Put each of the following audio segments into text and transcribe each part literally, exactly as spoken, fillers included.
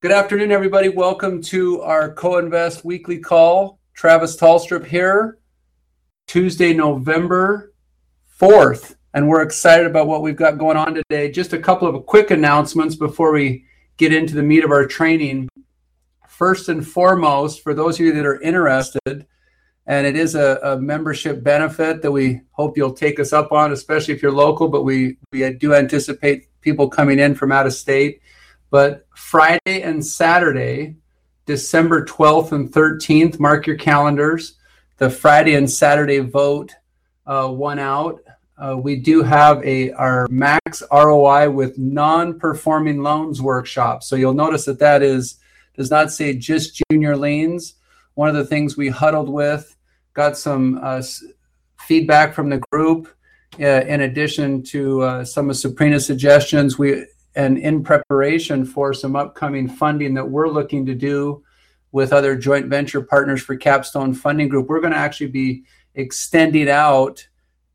Good afternoon, everybody. Welcome to our Co-Invest weekly call. Travis Tallstrip here, Tuesday, November fourth, and we're excited about what we've got going on today. Just a couple of quick announcements before we get into the meat of our training. First and foremost, for those of you that are interested, and it is a, a membership benefit that we hope you'll take us up on, especially if you're local, but we, we do anticipate people coming in from out of state. But Friday and Saturday, December twelfth and thirteenth, mark your calendars. The Friday and Saturday vote uh, won out. Uh, we do have a our max R O I with non-performing loans workshop. So you'll notice that that is does not say just junior liens. One of the things we huddled with, got some uh, feedback from the group. Uh, in addition to uh, some of Sabrina's suggestions, we and in preparation for some upcoming funding that we're looking to do with other joint venture partners for Capstone Funding Group, we're going to actually be extending out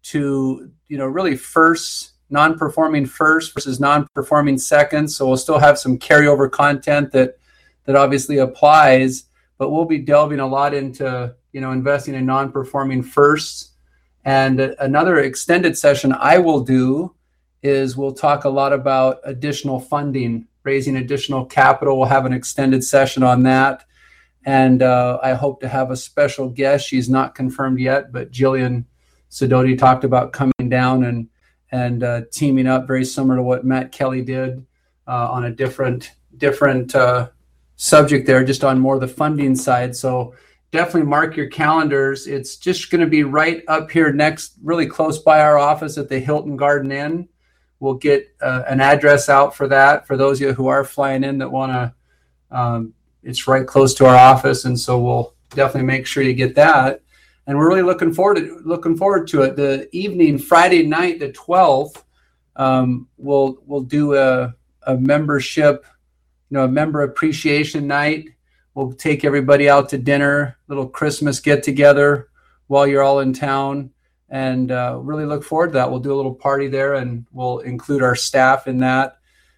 to, you know, really first, non-performing first versus non-performing second. So we'll still have some carryover content that that obviously applies, but we'll be delving a lot into, you know, investing in non-performing firsts. And another extended session I will do is we'll talk a lot about additional funding, raising additional capital. We'll have an extended session on that. And uh, I hope to have a special guest. She's not confirmed yet, but Jillian Sidoti talked about coming down and and uh, teaming up, very similar to what Matt Kelly did uh, on a different different uh, subject there, just on more the funding side. So definitely mark your calendars. It's just going to be right up here next, really close by our office at the Hilton Garden Inn. We'll get uh, an address out for that. For those of you who are flying in that want to, um, it's right close to our office, and so we'll definitely make sure you get that. And we're really looking forward to looking forward to it. The evening, Friday night, the twelfth, um, we'll we'll do a, a membership, you know, a member appreciation night. We'll take everybody out to dinner, little Christmas get together while you're all in town. And uh, really look forward to that. We'll do a little party there, and we'll include our staff in that.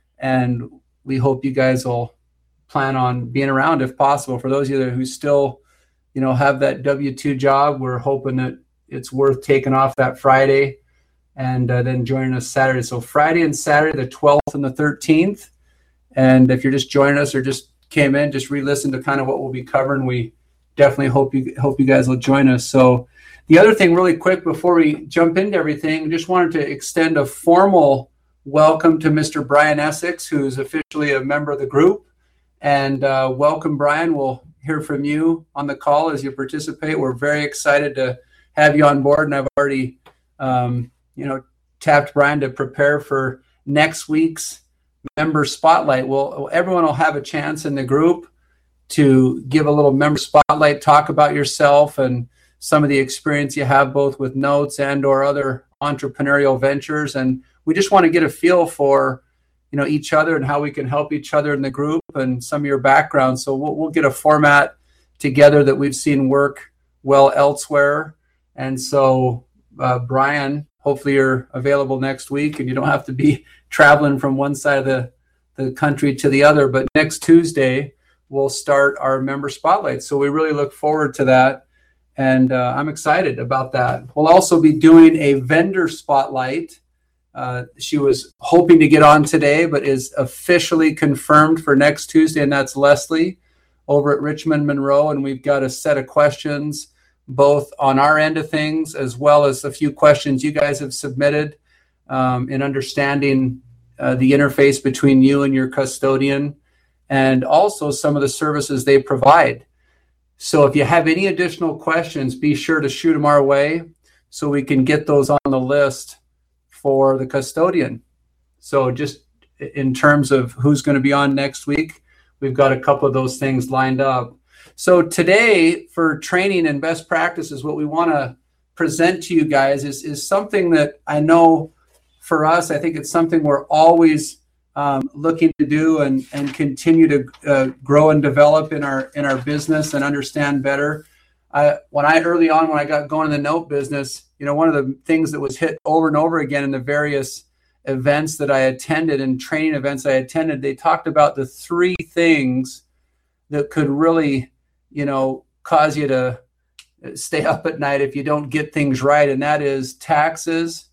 And we hope you guys will plan on being around if possible. For those of you who still, you know, have that W two job, we're hoping that it's worth taking off that Friday and uh, then joining us Saturday. So Friday and Saturday, the twelfth and the thirteenth. And if you're just joining us or just came in, just re-listen to kind of what we'll be covering. We definitely hope you hope you guys will join us. So the other thing really quick before we jump into everything, just wanted to extend a formal welcome to Mister Brian Essex, who's officially a member of the group. And uh, welcome, Brian. We'll hear from you on the call as you participate. We're very excited to have you on board. And I've already, um, you know, tapped Brian to prepare for next week's member spotlight. Well, everyone will have a chance in the group to give a little member spotlight, talk about yourself and some of the experience you have both with notes and or other entrepreneurial ventures. And we just want to get a feel for, you know, each other and how we can help each other in the group and some of your background. So we'll, we'll get a format together that we've seen work well elsewhere. And so, uh, Brian, hopefully you're available next week and you don't have to be traveling from one side of the, the country to the other. But next Tuesday, we'll start our member spotlight. So we really look forward to that. And uh, I'm excited about that. We'll also be doing a vendor spotlight. Uh, she was hoping to get on today, but is officially confirmed for next Tuesday, and that's Leslie over at Richmond Monroe. And we've got a set of questions, both on our end of things, as well as a few questions you guys have submitted um, in understanding uh, the interface between you and your custodian, and also some of the services they provide. So if you have any additional questions, be sure to shoot them our way so we can get those on the list for the custodian. So just in terms of who's going to be on next week, we've got a couple of those things lined up. So today, for training and best practices, what we want to present to you guys is, is something that I know for us, I think it's something we're always Um, looking to do and, and continue to uh, grow and develop in our in our business and understand better. I, when I early on, when I got going in the note business, you know, one of the things that was hit over and over again in the various events that I attended and training events I attended, they talked about the three things that could really, you know, cause you to stay up at night if you don't get things right. And that is taxes,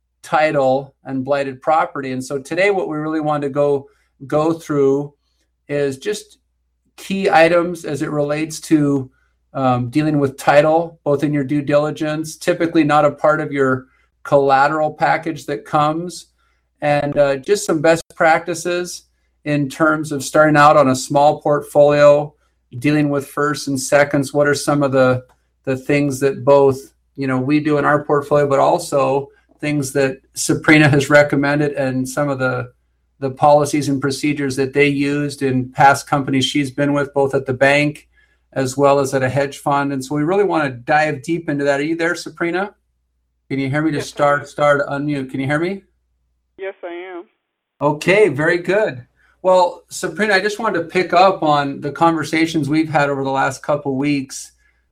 title, and blighted property. And so today what we really want to go go through is just key items as it relates to um, dealing with title, both in your due diligence, typically not a part of your collateral package that comes, and uh, just some best practices in terms of starting out on a small portfolio, dealing with firsts and seconds. What are some of the the things that both, you know, we do in our portfolio, but also things that Sabrina has recommended and some of the the policies and procedures that they used in past companies she's been with, both at the bank as well as at a hedge fund. And so we really want to dive deep into that. Are you there, Sabrina? Can you hear me? To Yes, start, start, unmute. Can you hear me? Yes, I am. Okay, very good. Well, Sabrina, I just wanted to pick up on the conversations we've had over the last couple of weeks.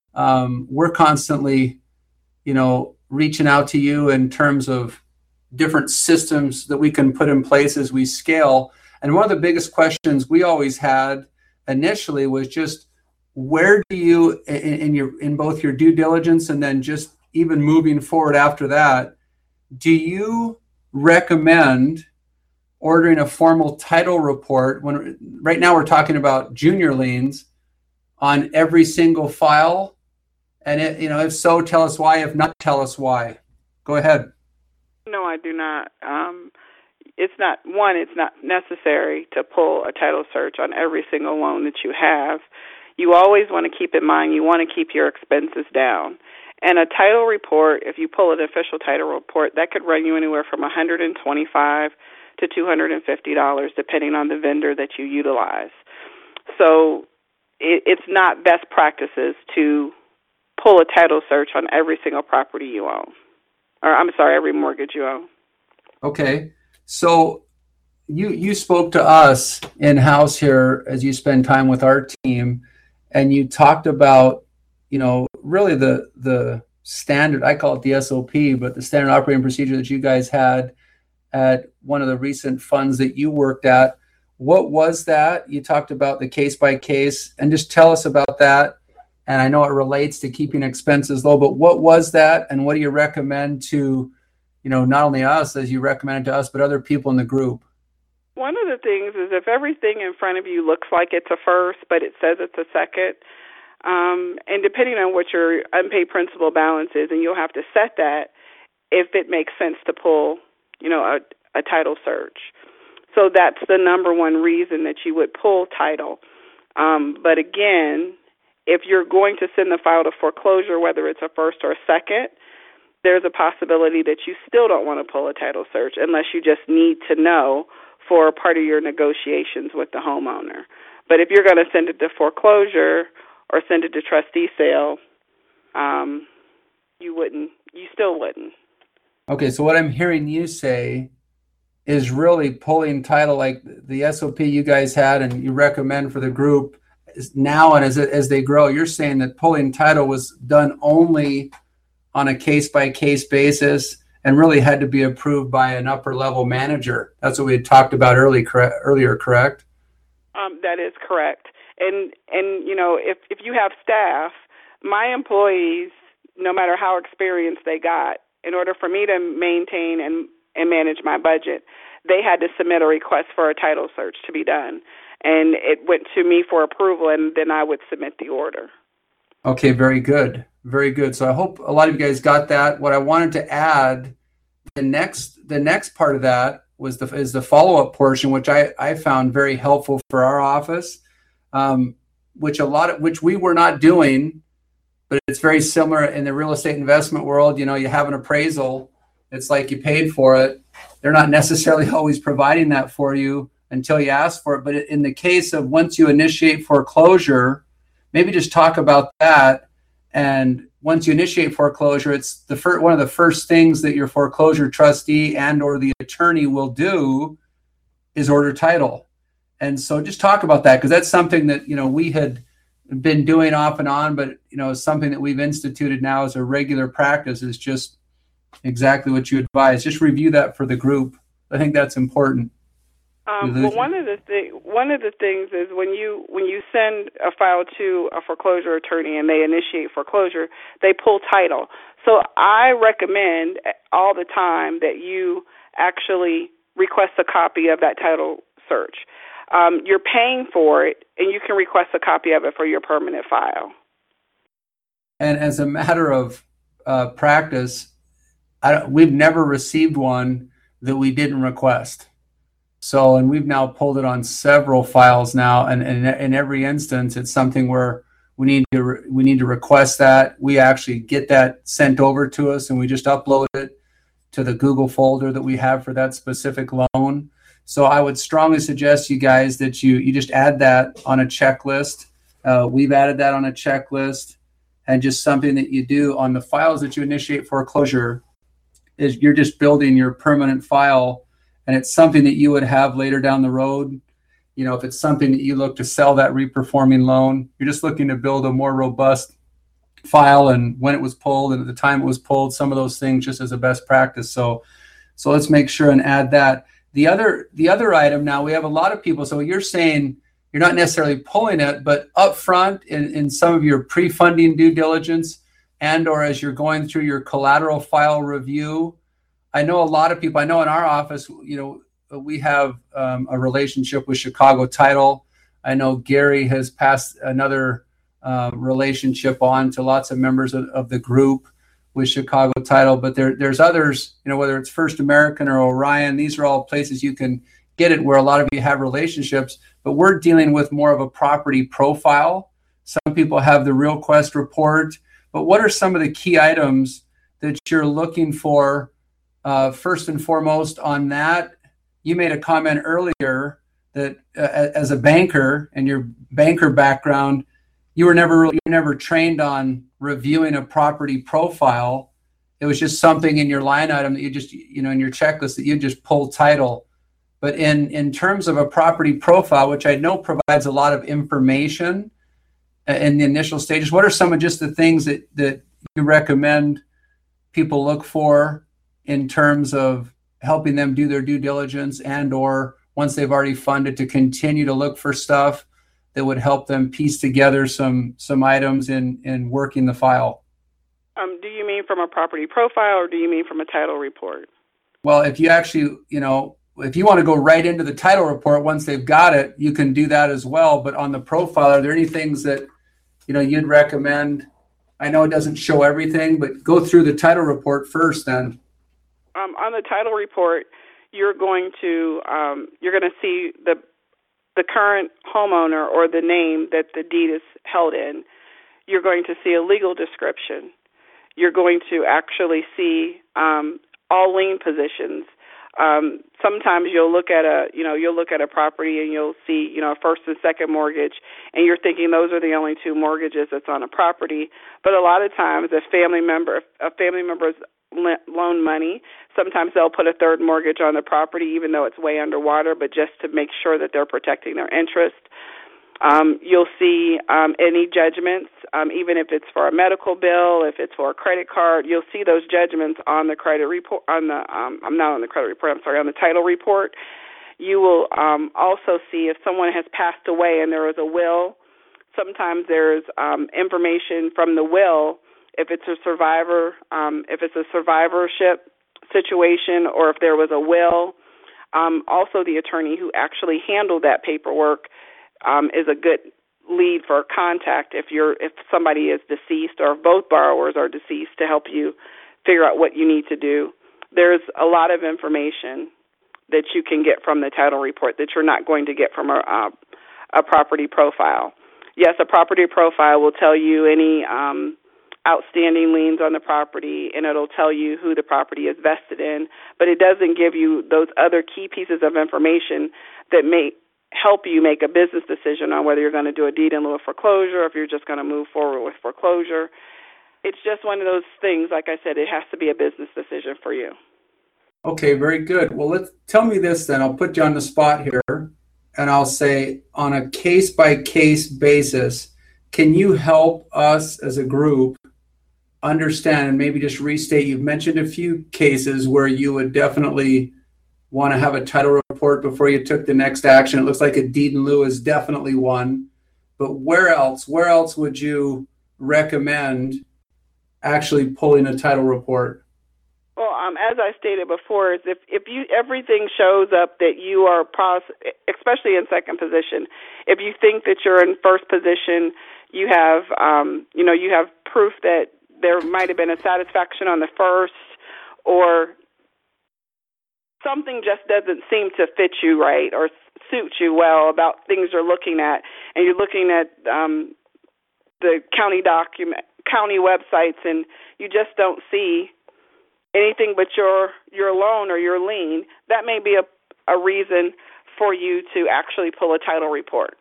Um, we're constantly, you know, reaching out to you in terms of different systems that we can put in place as we scale. And one of the biggest questions we always had initially was just, where do you, in, in your in both your due diligence and then just even moving forward after that, do you recommend ordering a formal title report when right now we're talking about junior liens on every single file? And it, you know, if so, tell us why. If not, tell us why. Go ahead. No, I do not. Um, it's not, one, it's not necessary to pull a title search on every single loan that you have. You always want to keep in mind, you want to keep your expenses down. And a title report, if you pull an official title report, that could run you anywhere from one hundred twenty-five dollars to two hundred fifty dollars, depending on the vendor that you utilize. So it, it's not best practices to pull a title search on every single property you own. Or I'm sorry, every mortgage you own. Okay. So you you spoke to us in-house here as you spend time with our team, and you talked about, you know, really the the standard, I call it the S O P, but the standard operating procedure that you guys had at one of the recent funds that you worked at. What was that? You talked about the case by case, and just tell us about that. And I know it relates to keeping expenses low, but what was that? And what do you recommend to, you know, not only us, as you recommended to us, but other people in the group? One of the things is if everything in front of you looks like it's a first, but it says it's a second, um, and depending on what your unpaid principal balance is, and you'll have to set that if it makes sense to pull, you know, a, a title search. So that's the number one reason that you would pull title. Um, but again, if you're going to send the file to foreclosure, whether it's a first or a second, there's a possibility that you still don't want to pull a title search unless you just need to know for part of your negotiations with the homeowner. But if you're going to send it to foreclosure or send it to trustee sale, um, you wouldn't, you still wouldn't. Okay, so what I'm hearing you say is really pulling title like the S O P you guys had and you recommend for the group now, and as as they grow, you're saying that pulling title was done only on a case-by-case basis and really had to be approved by an upper-level manager. That's what we had talked about early, correct, earlier, correct? Um, that is correct. And, and you know, if, if you have staff, my employees, no matter how experienced they got, in order for me to maintain and, and manage my budget, they had to submit a request for a title search to be done. And it went to me for approval, and then I would submit the order. Okay, very good. Very good. So I hope a lot of you guys got that. What I wanted to add, the next the next part of that was the is the follow-up portion, which I, I found very helpful for our office, um, which a lot of which we were not doing, but it's very similar in the real estate investment world. You know, you have an appraisal, it's like you paid for it. They're not necessarily always providing that for you until you ask for it. But in the case of once you initiate foreclosure, maybe just talk about that. And once you initiate foreclosure, it's the first, one of the first things that your foreclosure trustee and or the attorney will do is order title. And so just talk about that, because that's something that, you know, we had been doing off and on, but, you know, something that we've instituted now as a regular practice is just exactly what you advise. Just review that for the group I think that's important. Um, well, one of the th- one of the things is when you when you send a file to a foreclosure attorney and they initiate foreclosure, they pull title. So I recommend all the time that you actually request a copy of that title search. Um, you're paying for it, and you can request a copy of it for your permanent file. And as a matter of uh, practice, I, we've never received one that we didn't request. So, and we've now pulled it on several files now, and, and in every instance, it's something where we need to re- we need to request that. We actually get that sent over to us, and we just upload it to the Google folder that we have for that specific loan. So, I would strongly suggest you guys that you you just add that on a checklist. Uh, we've added that on a checklist, and just something that you do on the files that you initiate foreclosure is you're just building your permanent file. And it's something that you would have later down the road. You know, if it's something that you look to sell that reperforming loan, you're just looking to build a more robust file and when it was pulled and at the time it was pulled, some of those things just as a best practice. So, so let's make sure and add that. The other, the other item now, we have a lot of people. So you're saying you're not necessarily pulling it, but up front in, in some of your pre-funding due diligence and or as you're going through your collateral file review, I know a lot of people, I know in our office, you know, we have um, a relationship with Chicago Title. I know Gary has passed another uh, relationship on to lots of members of, of the group with Chicago Title, but there, there's others, you know, whether it's First American or Orion, these are all places you can get it where a lot of you have relationships, but we're dealing with more of a property profile. Some people have the RealQuest report, but what are some of the key items that you're looking for? Uh, first and foremost on that, you made a comment earlier that uh, as a banker and your banker background, you were never really, you were never trained on reviewing a property profile. It was just something in your line item that you just, you know, in your checklist that you just pulled title. But in, in terms of a property profile, which I know provides a lot of information in the initial stages, what are some of just the things that, that you recommend people look for in terms of helping them do their due diligence and or once they've already funded to continue to look for stuff that would help them piece together some some items in, in working the file? Um, do you mean from a property profile or do you mean from a title report? Well, if you actually, you know, if you want to go right into the title report once they've got it, you can do that as well. But on the profile, are there any things that, you know, you'd recommend? I know it doesn't show everything, but go through the title report first then. Um, on the title report, you're going to um, you're going to see the the current homeowner or the name that the deed is held in. You're going to see a legal description. You're going to actually see um, all lien positions. Um, sometimes you'll look at a you know you'll look at a property and you'll see you know first and second mortgage, and you're thinking those are the only two mortgages that's on a property. But a lot of times, a family member a family member's loan money. Sometimes they'll put a third mortgage on the property, even though it's way underwater, but just to make sure that they're protecting their interest. Um, you'll see um, any judgments, um, even if it's for a medical bill, if it's for a credit card. You'll see those judgments on the credit report. On the um, I'm not on the credit report. I'm sorry, on the title report. You will um, also see if someone has passed away and there is a will. Sometimes there's um, information from the will. If it's a survivor, um, if it's a survivorship situation, or if there was a will, um, also the attorney who actually handled that paperwork um, is a good lead for contact if you're if somebody is deceased or if both borrowers are deceased to help you figure out what you need to do. There's a lot of information that you can get from the title report that you're not going to get from a, uh, a property profile. Yes, a property profile will tell you any um, outstanding liens on the property, and it'll tell you who the property is vested in, but it doesn't give you those other key pieces of information that may help you make a business decision on whether you're going to do a deed in lieu of foreclosure or if you're just going to move forward with foreclosure. It's just one of those things, like I said, it has to be a business decision for you. Okay, very good. Well, let's tell me this then. I'll put you on the spot here, and I'll say on a case-by-case basis, can you help us as a group understand and maybe just restate? You've mentioned a few cases where you would definitely want to have a title report before you took the next action. It looks like a deed in lieu is definitely one. But where else, where else would you recommend actually pulling a title report? Well, um, as I stated before, is if, if you everything shows up that you are, pos- especially in second position, if you think that you're in first position, you have, um, you know, you have proof that there might have been a satisfaction on the first, or something just doesn't seem to fit you right or suit you well about things you're looking at, and you're looking at um, the county document, county websites, and you just don't see anything but your your loan or your lien, that may be a, a reason for you to actually pull a title report.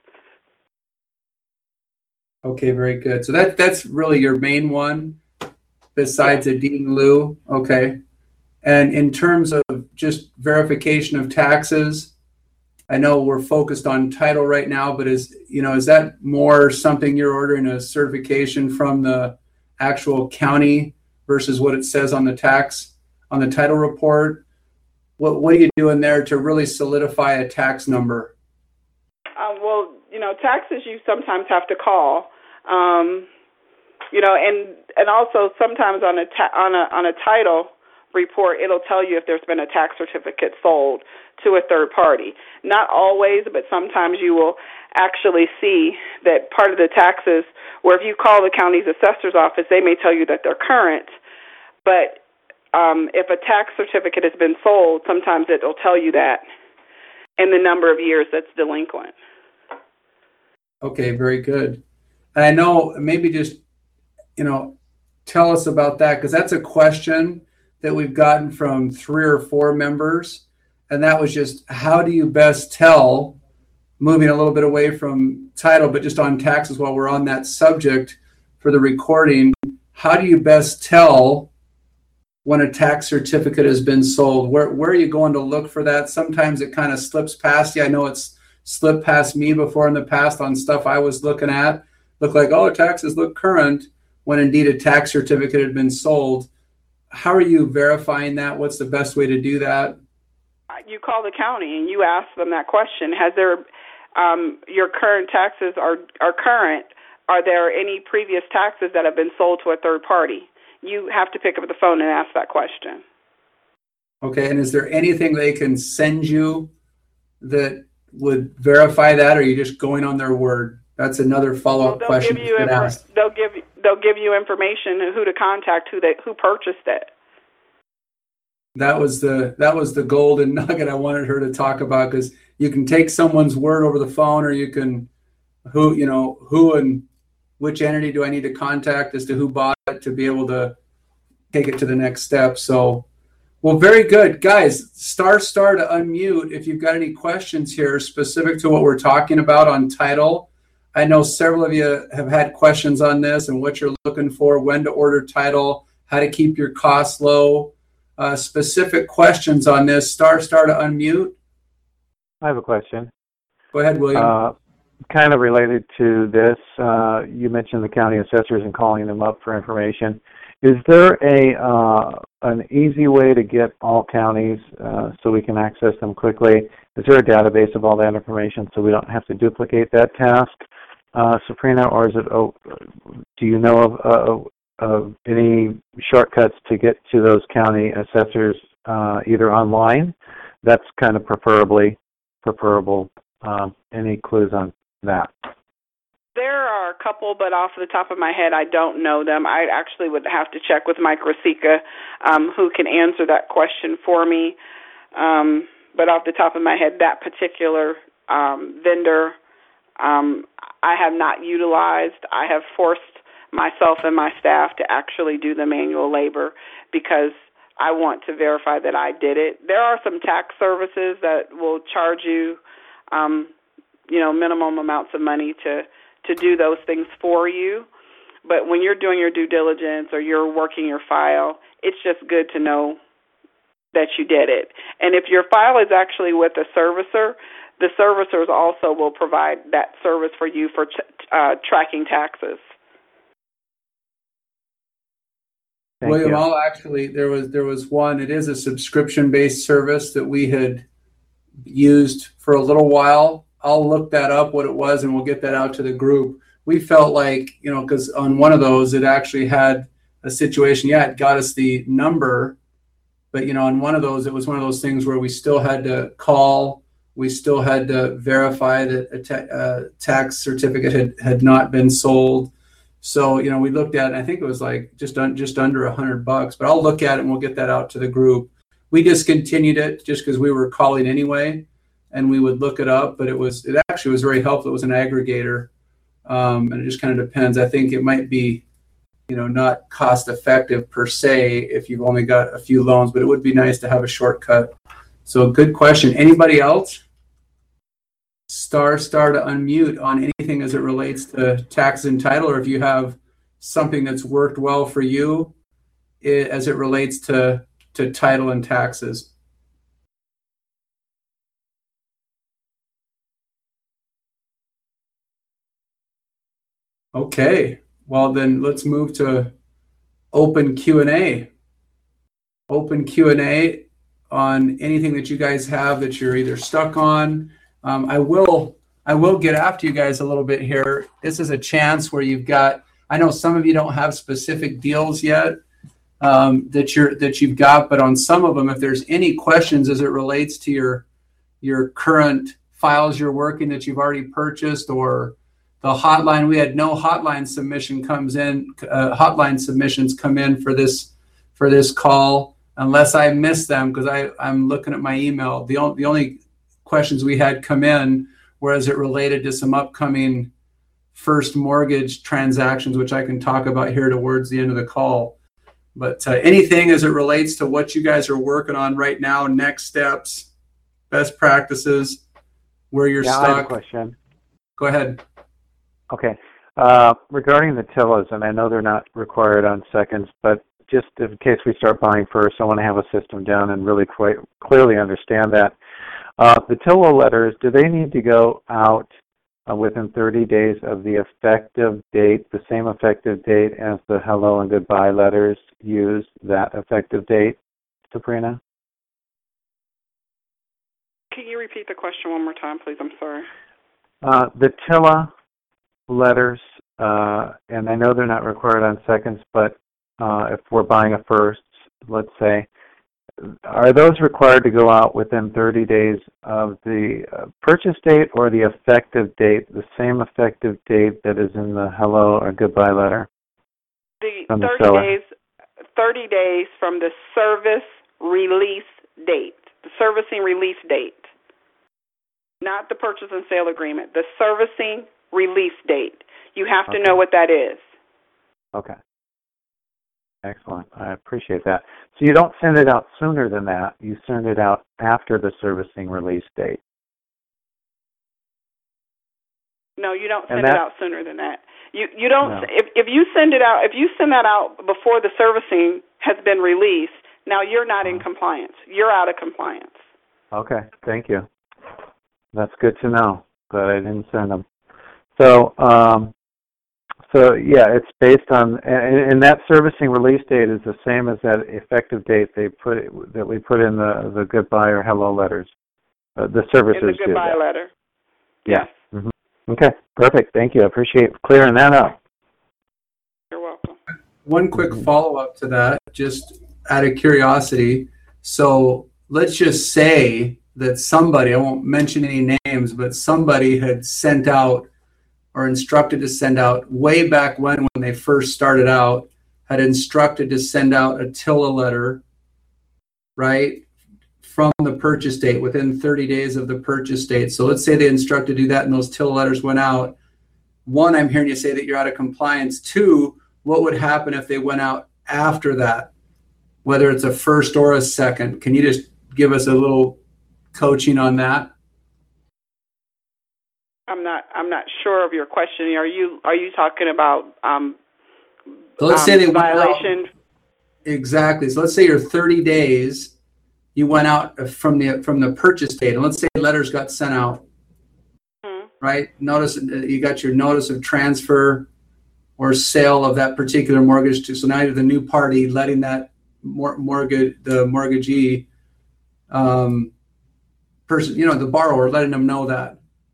Okay, very good. So that that's really your main one, besides yeah. a deed in lieu. Okay. And in terms of just verification of taxes, I know we're focused on title right now, but is you know is that more something you're ordering a certification from the actual county versus what it says on the tax, on the title report? What what are you doing there to really solidify a tax number? Uh, well, you know, taxes you sometimes have to call, um, you know, and and also sometimes on a ta- on a on a title report, it'll tell you if there's been a tax certificate sold to a third party. Not always, but sometimes you will actually see that part of the taxes, where if you call the county's assessor's office, they may tell you that they're current, but um, if a tax certificate has been sold, sometimes it'll tell you that and the number of years that's delinquent. Okay, very good. And I know maybe just, you know, tell us about that, because that's a question that we've gotten from three or four members. And that was just, how do you best tell, moving a little bit away from title, but just on taxes while we're on that subject for the recording, how do you best tell when a tax certificate has been sold? Where, where are you going to look for that? Sometimes it kind of slips past you. I know it's slipped past me before in the past on stuff I was looking at. Look like, oh, taxes look current, when indeed a tax certificate had been sold. How are you verifying that? What's the best way to do that? You call the county and you ask them that question. Has there, um, your current taxes are, are current? Are there any previous taxes that have been sold to a third party? You have to pick up the phone and ask that question. Okay, and is there anything they can send you that would verify that, or are you just going on their word? That's another follow-up well, question. Give you infor- they'll give they'll give you information who to contact, who they who purchased it. That was the that was the golden nugget I wanted her to talk about, because you can take someone's word over the phone, or you can who you know who and which entity do I need to contact as to who bought it to be able to take it to the next step. So, well, very good, guys. Star star to unmute if you've got any questions here specific to what we're talking about on title. I know several of you have had questions on this and what you're looking for, when to order title, how to keep your costs low. Uh, specific questions on this. Star, star to unmute. I have a question. Go ahead, William. Uh, kind of related to this, uh, you mentioned the county assessors and calling them up for information. Is there a uh, an easy way to get all counties uh, so we can access them quickly? Is there a database of all that information so we don't have to duplicate that task, uh, Sabrina, or is it? Oh, do you know of, uh, of any shortcuts to get to those county assessors uh, either online? That's kind of preferably preferable. Um, any clues on that? There are a couple, but off the top of my head, I don't know them. I actually would have to check with Mike Rosica, um, who can answer that question for me. Um, but off the top of my head, that particular um, vendor, um, I have not utilized. I have forced myself and my staff to actually do the manual labor because I want to verify that I did it. There are some tax services that will charge you, um, you know, minimum amounts of money to to do those things for you. But when you're doing your due diligence or you're working your file, it's just good to know that you did it. And if your file is actually with a servicer, the servicers also will provide that service for you for uh, tracking taxes. Thank William, you. I'll actually, there was there was one. It is a subscription-based service that we had used for a little while. I'll look that up, what it was, and we'll get that out to the group. We felt like, you know, because on one of those, it actually had a situation. Yeah, it got us the number, but, you know, on one of those, it was one of those things where we still had to call. We still had to verify that a ta- uh, tax certificate had, had not been sold. So, you know, we looked at it, and I think it was like just un, just under a hundred bucks, but I'll look at it and we'll get that out to the group. We discontinued it just because we were calling anyway, and we would look it up, but it was, it actually was very helpful. It was an aggregator. Um, and it just kind of depends. I think it might be, you know, not cost effective per se if you've only got a few loans, but it would be nice to have a shortcut. So good question. Anybody else? Star, star to unmute on anything as it relates to taxes and title, or if you have something that's worked well for you it, as it relates to, to title and taxes. Okay, well then let's move to open Q and A. Open Q and A on anything that you guys have that you're either stuck on. Um, I will I will get after you guys a little bit here. This is a chance where you've got, I know some of you don't have specific deals yet um, that you're that you've got, but on some of them, if there's any questions as it relates to your your current files you're working that you've already purchased, or the hotline, we had no hotline submission comes in, uh, hotline submissions come in for this for this call, unless I miss them because I I'm looking at my email. The only the only questions we had come in were as it related to some upcoming first mortgage transactions, which I can talk about here towards the end of the call. But uh, anything as it relates to what you guys are working on right now, next steps, best practices, where you're yeah, stuck. I have a question. Go ahead. Okay. Uh, regarding the T I L As, and I know they're not required on seconds, but just in case we start buying first, I want to have a system down and really quite clearly understand that. Uh, the T I L A letters, do they need to go out uh, within thirty days of the effective date, the same effective date as the hello and goodbye letters use that effective date, Sabrina? Can you repeat the question one more time, please? I'm sorry. Uh, the T I L A letters, uh, and I know they're not required on seconds, but uh, if we're buying a first, let's say, are those required to go out within thirty days of the uh, purchase date, or the effective date, the same effective date that is in the hello or goodbye letter? The from the thirty seller? days, thirty days from the service release date, the servicing release date, not the purchase and sale agreement, the servicing release date. You have to Okay. know what that is. Okay. Excellent. I appreciate that. So you don't send it out sooner than that. You send it out after the servicing release date. No, you don't And send that- it out sooner than that. You you don't No. if if you send it out if you send that out before the servicing has been released, now you're not in compliance. You're out of compliance. Okay. Thank you. That's good to know, but I didn't send them. So, um, so yeah, it's based on, and, and that servicing release date is the same as that effective date they put that we put in the the goodbye or hello letters. Uh, the servicers In the do goodbye that. letter. Yeah. Mm-hmm. Okay. Perfect. Thank you. I appreciate clearing that up. You're welcome. One quick Mhm. follow-up to that, just out of curiosity. So let's just say that somebody, I won't mention any names, but somebody had sent out or instructed to send out way back when, when they first started out, had instructed to send out a T I L A letter, right, from the purchase date within thirty days of the purchase date. So let's say they instructed to do that and those T I L A letters went out. One, I'm hearing you say that you're out of compliance. Two, what would happen if they went out after that, whether it's a first or a second? Can you just give us a little coaching on that? I'm not I'm not sure of your question. Are you are you talking about um, So let's um, say they went violation? out, exactly. So let's say you're thirty days, you went out from the from the purchase date, and let's say letters got sent out, Hmm. right? Notice you got your notice of transfer or sale of that particular mortgage to. So now you're the new party letting that mor- mortgage, the mortgagee um, person, you know, the borrower, letting them know that.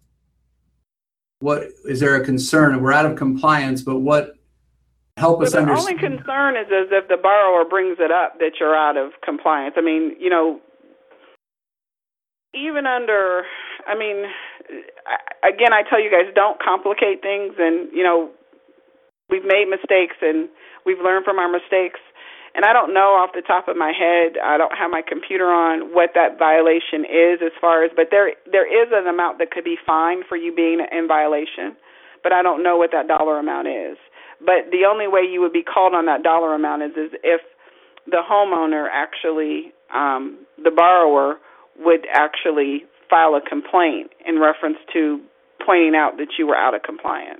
What is there a concern? We're out of compliance, but what help us so the understand? only concern is as if the borrower brings it up that you're out of compliance. I mean, you know, even under, I mean, I, again, I tell you guys, don't complicate things, and you know, we've made mistakes and we've learned from our mistakes. And I don't know off the top of my head, I don't have my computer on, what that violation is as far as, but there there is an amount that could be fined for you being in violation, but I don't know what that dollar amount is. But the only way you would be called on that dollar amount is, is if the homeowner actually, um, the borrower would actually file a complaint in reference to pointing out that you were out of compliance.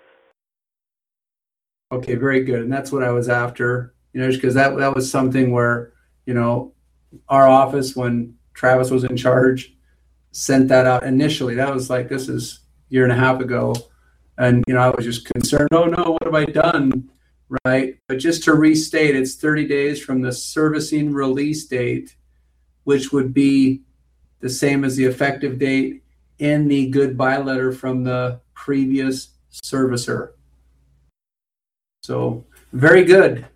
Okay, very good. And that's what I was after, you know, because that, that was something where, you know, our office, when Travis was in charge, sent that out initially. That was like, this is a year and a half ago. And, you know, I was just concerned, oh no, what have I done? Right. But just to restate, it's thirty days from the servicing release date, which would be the same as the effective date in the goodbye letter from the previous servicer. So very good.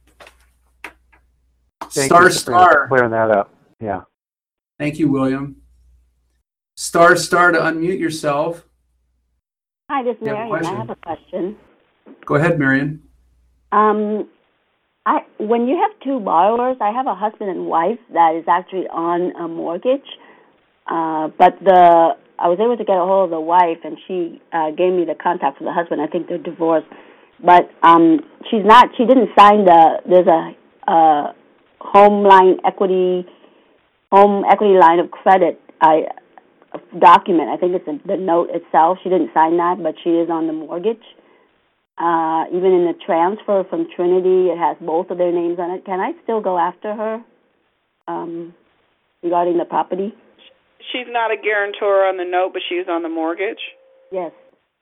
Thank Star you for star. clearing that up. Yeah. Thank you, William. Star star to unmute yourself. Hi, this is You have a Marion. I question? have a question. Go ahead, Marion. Um, I when you have two borrowers, I have a husband and wife that is actually on a mortgage, uh, but the I was able to get a hold of the wife, and she uh, gave me the contact for the husband. I think they're divorced, but um, she's not. She didn't sign the. There's a, a home line equity, home equity line of credit. I. document. I think it's a, the note itself. She didn't sign that, but she is on the mortgage. Uh, even in the transfer from Trinity, it has both of their names on it. Can I still go after her um, regarding the property? She's not a guarantor on the note, but she's on the mortgage? Yes.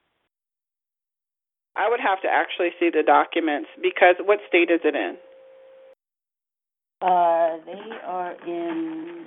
I would have to actually see the documents, because what state is it in? Uh, they are in...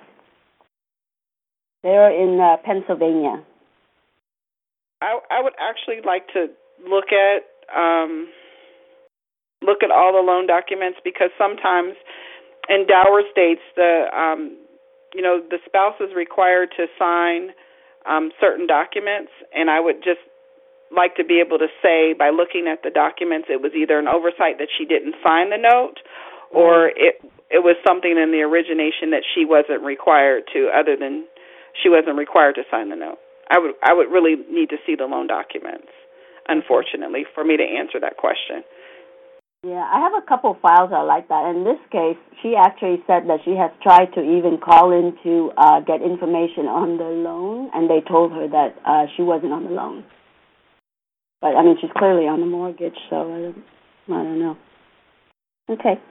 They're in uh, Pennsylvania. I, I would actually like to look at um, look at all the loan documents, because sometimes in dower states, the um, you know the spouse is required to sign um, certain documents, and I would just like to be able to say by looking at the documents, it was either an oversight that she didn't sign the note, or it it was something in the origination that she wasn't required to, other than she wasn't required to sign the note. I would I would really need to see the loan documents, unfortunately, for me to answer that question. Yeah, I have a couple files that are like that. In this case, she actually said that she has tried to even call in to uh, get information on the loan, and they told her that uh, she wasn't on the loan. But, I mean, she's clearly on the mortgage, so I don't, I don't know. Okay.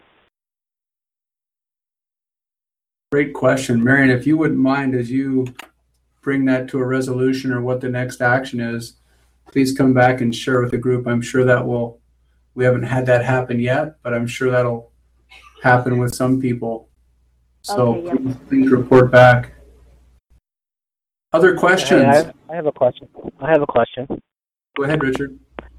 Great question. Marion, if you wouldn't mind, as you bring that to a resolution or what the next action is, please come back and share with the group. I'm sure that will, we haven't had that happen yet, but I'm sure that'll happen with some people. So Okay, yeah. please, please report back. Other questions? Hey, I, have, I have a question. I have a question. Go ahead, Richard.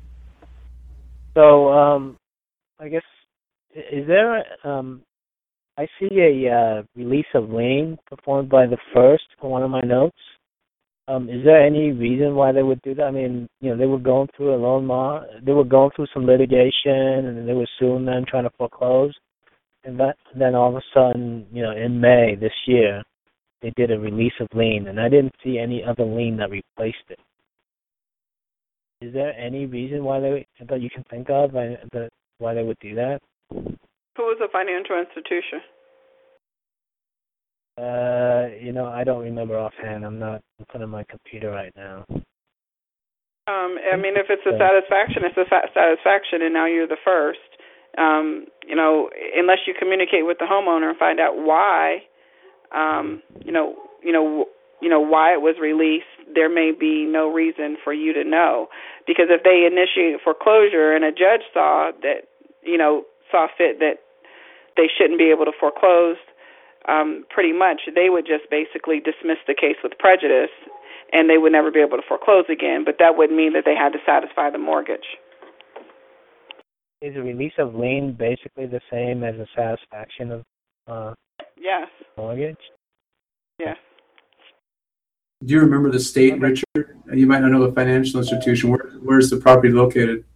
So, um, I guess, is there, um, I see a uh, release of lien performed by the first on one of my notes. Um, is there any reason why they would do that? I mean, you know, they were going through a loan law, they were going through some litigation, and they were suing them, trying to foreclose. And that, then all of a sudden, you know, in May this year, they did a release of lien, and I didn't see any other lien that replaced it. Is there any reason why they that you can think of uh, that why they would do that? Who was the financial institution? Uh, you know, I don't remember offhand. I'm not in front of my computer right now. Um, I mean, if it's a satisfaction, it's a fa- satisfaction, and now you're the first. Um, you know, unless you communicate with the homeowner and find out why, um, you know, you know, you know, why it was released, there may be no reason for you to know. Because if they initiated foreclosure and a judge saw that, you know, saw fit that they shouldn't be able to foreclose, um, pretty much they would just basically dismiss the case with prejudice and they would never be able to foreclose again. But that wouldn't mean that they had to satisfy the mortgage. Is a release of lien basically the same as a satisfaction of uh, yes. mortgage? Yes. Do you remember the state, Richard? You might not know the financial institution. Where, where's the property located?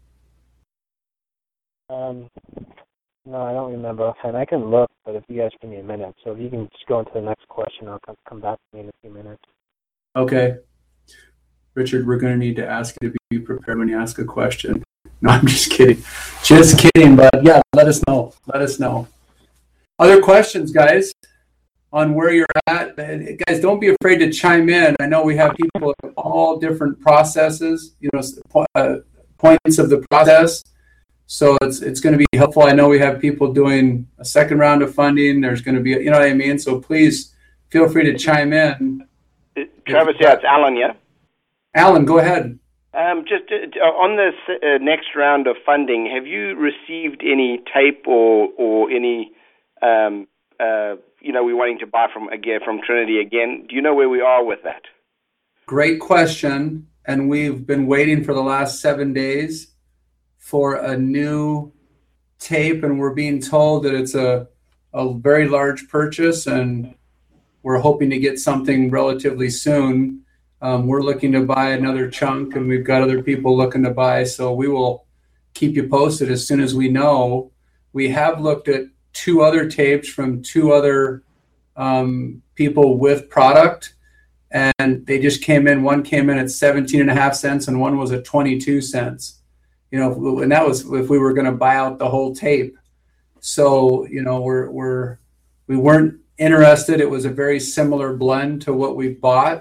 Um, no, I don't remember. And I can look, but if you guys give me a minute. So if you can just go into the next question, I'll come, come back to me in a few minutes. Okay. Richard, we're going to need to ask you to be prepared when you ask a question. No, I'm just kidding. Just kidding, but yeah, let us know. Let us know. Other questions, guys, on where you're at? Guys, don't be afraid to chime in. I know we have people at all different processes, you know, uh, points of the process. So it's it's going to be helpful. I know we have people doing a second round of funding. There's going to be, you know what I mean? So please feel free to chime in. Travis, yeah, it's Alan, yeah? Alan, go ahead. Um, just uh, on this uh, next round of funding, have you received any tape or or any, um, uh, you know, we're wanting to buy from again from Trinity again? Do you know where we are with that? Great question. And we've been waiting for the last seven days for a new tape, and we're being told that it's a, a very large purchase, and we're hoping to get something relatively soon. Um, we're looking to buy another chunk, and we've got other people looking to buy, so we will keep you posted as soon as we know. We have looked at two other tapes from two other um, people with product, and they just came in. One came in at seventeen and a half cents, and one was at twenty-two cents. You know, and that was if we were going to buy out the whole tape. So, you know, we're we're we weren't interested. It was a very similar blend to what we bought.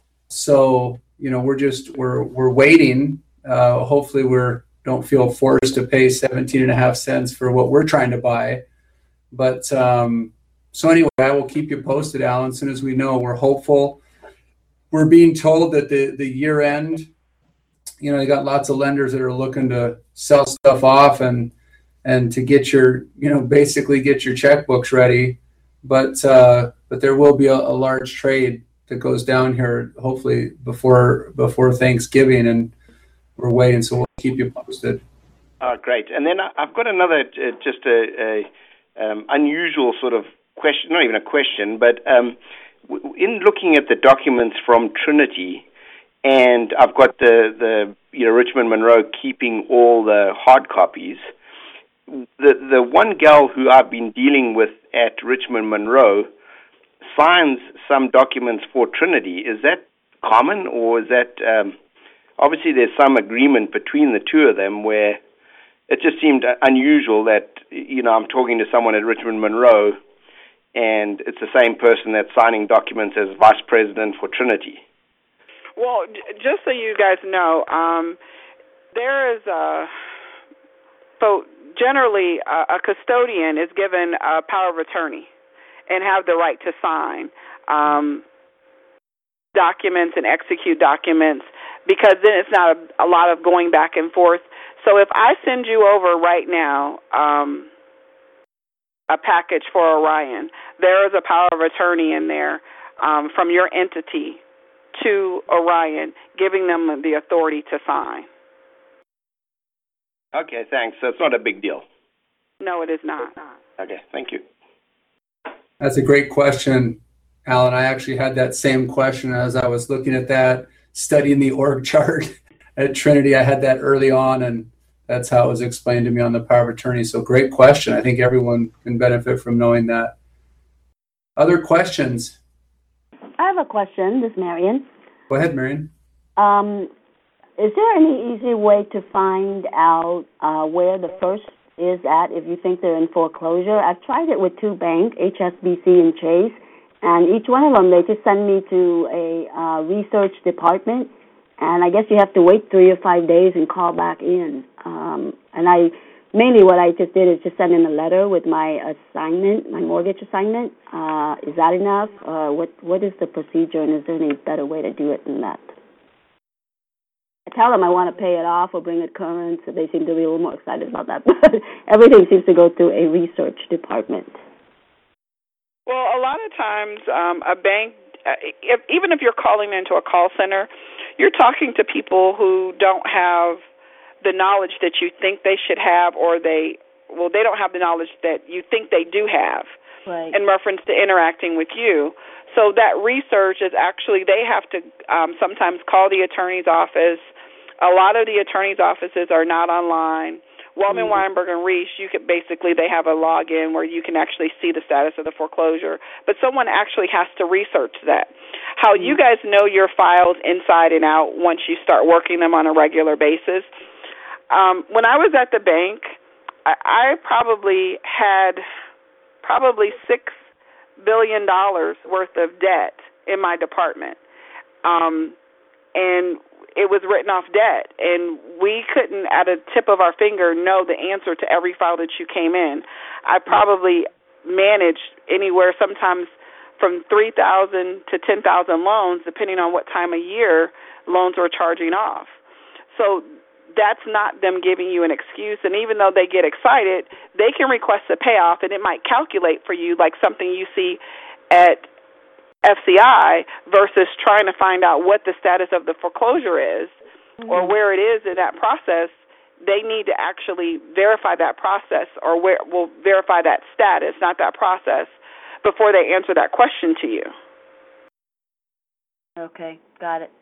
So, you know, we're just, we're, we're waiting. Uh, hopefully we're, don't feel forced to pay seventeen and a half cents for what we're trying to buy. But, um, so anyway, I will keep you posted, Alan, as soon as we know. We're hopeful. We're being told that the, the year end, you know, you got lots of lenders that are looking to sell stuff off and, and to get your, you know, basically get your checkbooks ready. But, uh, but there will be a, a large trade that goes down here hopefully before before Thanksgiving, and we're waiting, so we'll keep you posted. Oh, great. And then I've got another uh, just a, a um, unusual sort of question, not even a question, but um, w- in looking at the documents from Trinity, and I've got the, the you know Richmond Monroe keeping all the hard copies. The the one gal who I've been dealing with at Richmond Monroe signs some documents for Trinity. Is that common, or is that um, obviously there's some agreement between the two of them where it just seemed unusual that, you know, I'm talking to someone at Richmond Monroe and it's the same person that's signing documents as vice president for Trinity. Well, just so you guys know, um, there is a, so generally a, a custodian is given a power of attorney and have the right to sign um, documents and execute documents, because then it's not a, a lot of going back and forth. So if I send you over right now um, a package for Orion, there is a power of attorney in there um, from your entity to Orion, giving them the authority to sign. Okay, thanks. So it's not a big deal. No, it is not. Okay, thank you. That's a great question, Alan. I actually had that same question as I was looking at that, studying the org chart at Trinity. I had that early on, and that's how it was explained to me on the power of attorney. So great question. I think everyone can benefit from knowing that. Other questions? I have a question. This is Marion. Go ahead, Marion. Um, is there any easy way to find out uh, where the first is at if you think they're in foreclosure? I've tried it with two banks, H S B C and Chase, and each one of them, they just send me to a uh, research department, and I guess you have to wait three or five days and call back in. Um, and I mainly what I just did is just send in a letter with my assignment, my mortgage assignment. Uh, is that enough? Uh, what What is the procedure, and is there any better way to do it than that? I tell them I want to pay it off or bring it current, so they seem to be a little more excited about that. But everything seems to go through a research department. Well, a lot of times um, a bank, uh, if, even if you're calling into a call center, you're talking to people who don't have the knowledge that you think they should have, or they, well, they don't have the knowledge that you think they do have, right, in reference to interacting with you. So that research is actually, they have to um, sometimes call the attorney's office. A lot of the attorney's offices are not online. Wellman, mm-hmm. Weinberg, and Reich, you could basically, they have a login where you can actually see the status of the foreclosure. But someone actually has to research that. How mm-hmm. you guys know your files inside and out once you start working them on a regular basis. Um, when I was at the bank, I, I probably had probably six billion dollars worth of debt in my department. Um, and it was written off debt, and we couldn't, at a tip of our finger, know the answer to every file that you came in. I probably managed anywhere sometimes from three thousand to ten thousand loans, depending on what time of year loans were charging off. So that's not them giving you an excuse, and even though they get excited, they can request a payoff, and it might calculate for you like something you see at F C I versus trying to find out what the status of the foreclosure is, mm-hmm. or where it is in that process. They need to actually verify that process, or where will verify that status, not that process, before they answer that question to you. Okay, got it.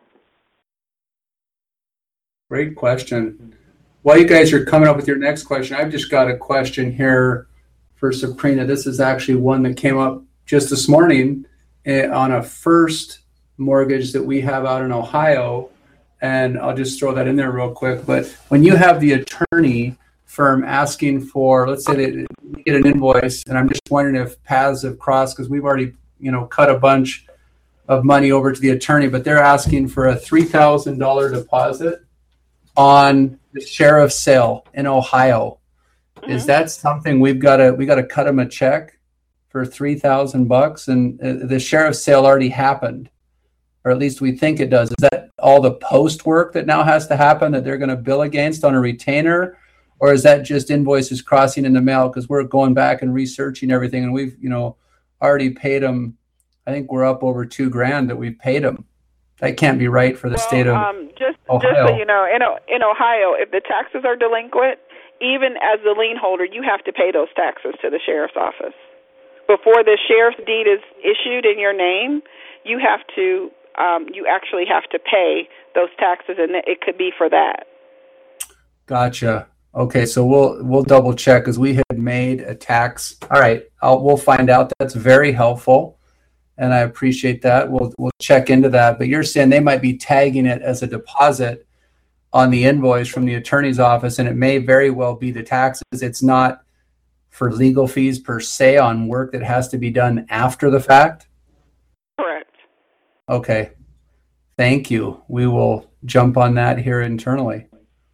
Great question. While you guys are coming up with your next question, I've just got a question here for Sabrina. This is actually one that came up just this morning on a first mortgage that we have out in Ohio, and I'll just throw that in there real quick. But when you have the attorney firm asking for, let's say they get an invoice, and I'm just wondering if paths have crossed, because we've already, you know, cut a bunch of money over to the attorney, but they're asking for a three thousand dollars deposit on the sheriff's sale in Ohio. Mm-hmm. Is that something we've got to, we got to cut them a check for three thousand bucks, and uh, the sheriff's sale already happened, or at least we think it does. Is that all the post work that now has to happen that they're going to bill against on a retainer, or is that just invoices crossing in the mail? Because we're going back and researching everything, and we've, you know, already paid them. I think we're up over two grand that we've paid them. That can't be right for the well, state of um, just, Ohio. Just so you know, in, in Ohio, if the taxes are delinquent, even as the lien holder, you have to pay those taxes to the sheriff's office. Before the sheriff's deed is issued in your name, you have to, um, you actually have to pay those taxes, and it could be for that. Gotcha. Okay, so we'll we'll double check, because we had made a tax. All right, I'll, we'll find out. That's very helpful, and I appreciate that. We'll we'll check into that. But you're saying they might be tagging it as a deposit on the invoice from the attorney's office, and it may very well be the taxes. It's not for legal fees per se on work that has to be done after the fact? Correct. Okay. Thank you. We will jump on that here internally.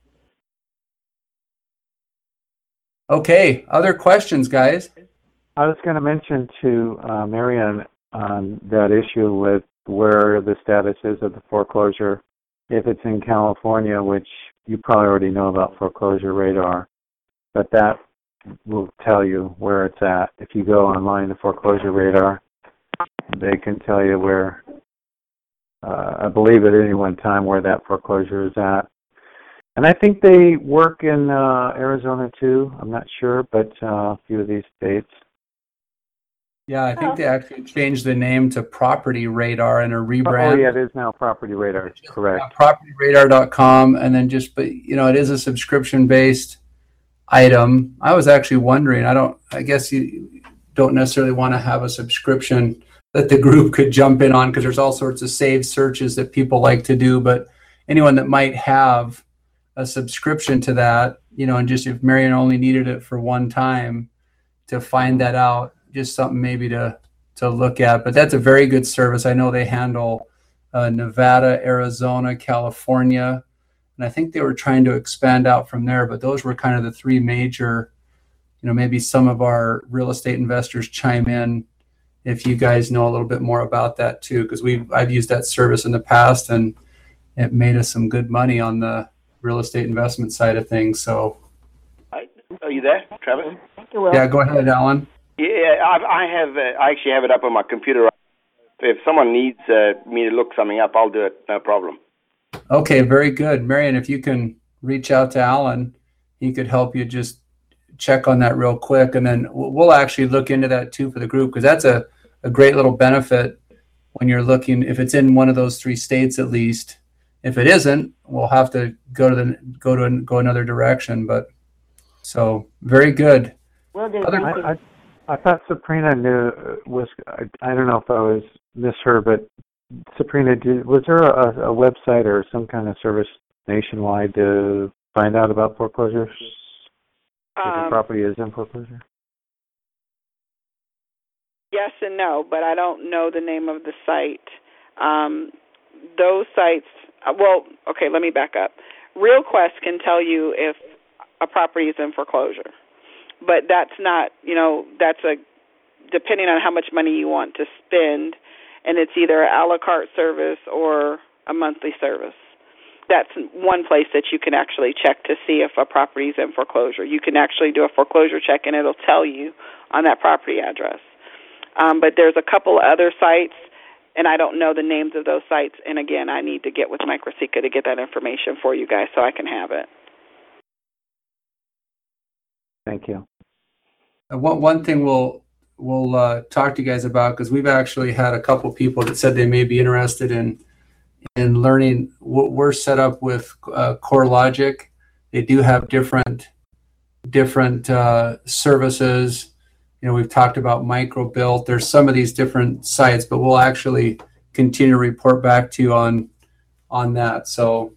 Okay. Other questions, guys? I was going to mention to uh, Marianne on that issue with where the status is of the foreclosure. If it's in California, which you probably already know about Foreclosure Radar, but that will tell you where it's at. If you go online to Foreclosure Radar, they can tell you where, uh, I believe at any one time, where that foreclosure is at. And I think they work in uh, Arizona too. I'm not sure, but uh, a few of these states. Yeah, I think they actually changed the name to Property Radar and a rebrand. Oh, yeah, it is now Property Radar, correct. Yeah, property radar dot com, and then just, but you know, it is a subscription-based item. I was actually wondering, I don't, I guess you don't necessarily want to have a subscription that the group could jump in on, because there's all sorts of saved searches that people like to do, but anyone that might have a subscription to that, you know, and just if Marion only needed it for one time to find that out, just something maybe to to look at. But that's a very good service. I know they handle uh, Nevada, Arizona, California, and I think they were trying to expand out from there. But those were kind of the three major. You know, maybe some of our real estate investors chime in if you guys know a little bit more about that too, because we I've used that service in the past and it made us some good money on the real estate investment side of things. So, I, are you there, Travis? Thank you, Will. Yeah, go ahead, Alan. Yeah, I, I have. Uh, I actually have it up on my computer. If someone needs uh, me to look something up, I'll do it. No problem. Okay, very good, Marion. If you can reach out to Alan, he could help you just check on that real quick, and then we'll actually look into that too for the group, because that's a, a great little benefit when you're looking, if it's in one of those three states at least. If it isn't, we'll have to go to the go to go another direction. But so very good. Will do. Other, Thank you. I, I, I thought Sabrina knew uh, was. I, I don't know if I was misheard, but Sabrina, did, was there a, a website or some kind of service nationwide to find out about foreclosures? If the Um, property is in foreclosure? Yes and no, but I don't know the name of the site. Um, those sites, uh, well, okay, let me back up. RealQuest can tell you if a property is in foreclosure, but that's not, you know, that's a, depending on how much money you want to spend, and it's either an a la carte service or a monthly service. That's one place that you can actually check to see if a property is in foreclosure. You can actually do a foreclosure check, and it'll tell you on that property address. Um, but there's a couple other sites, and I don't know the names of those sites. And, again, I need to get with Microsika to get that information for you guys so I can have it. Thank you. Uh, One one thing we'll we'll uh, talk to you guys about, because we've actually had a couple people that said they may be interested in in learning. We're set up with uh, CoreLogic. They do have different different uh, services. You know, we've talked about MicroBuilt. There's some of these different sites, but we'll actually continue to report back to you on on that. So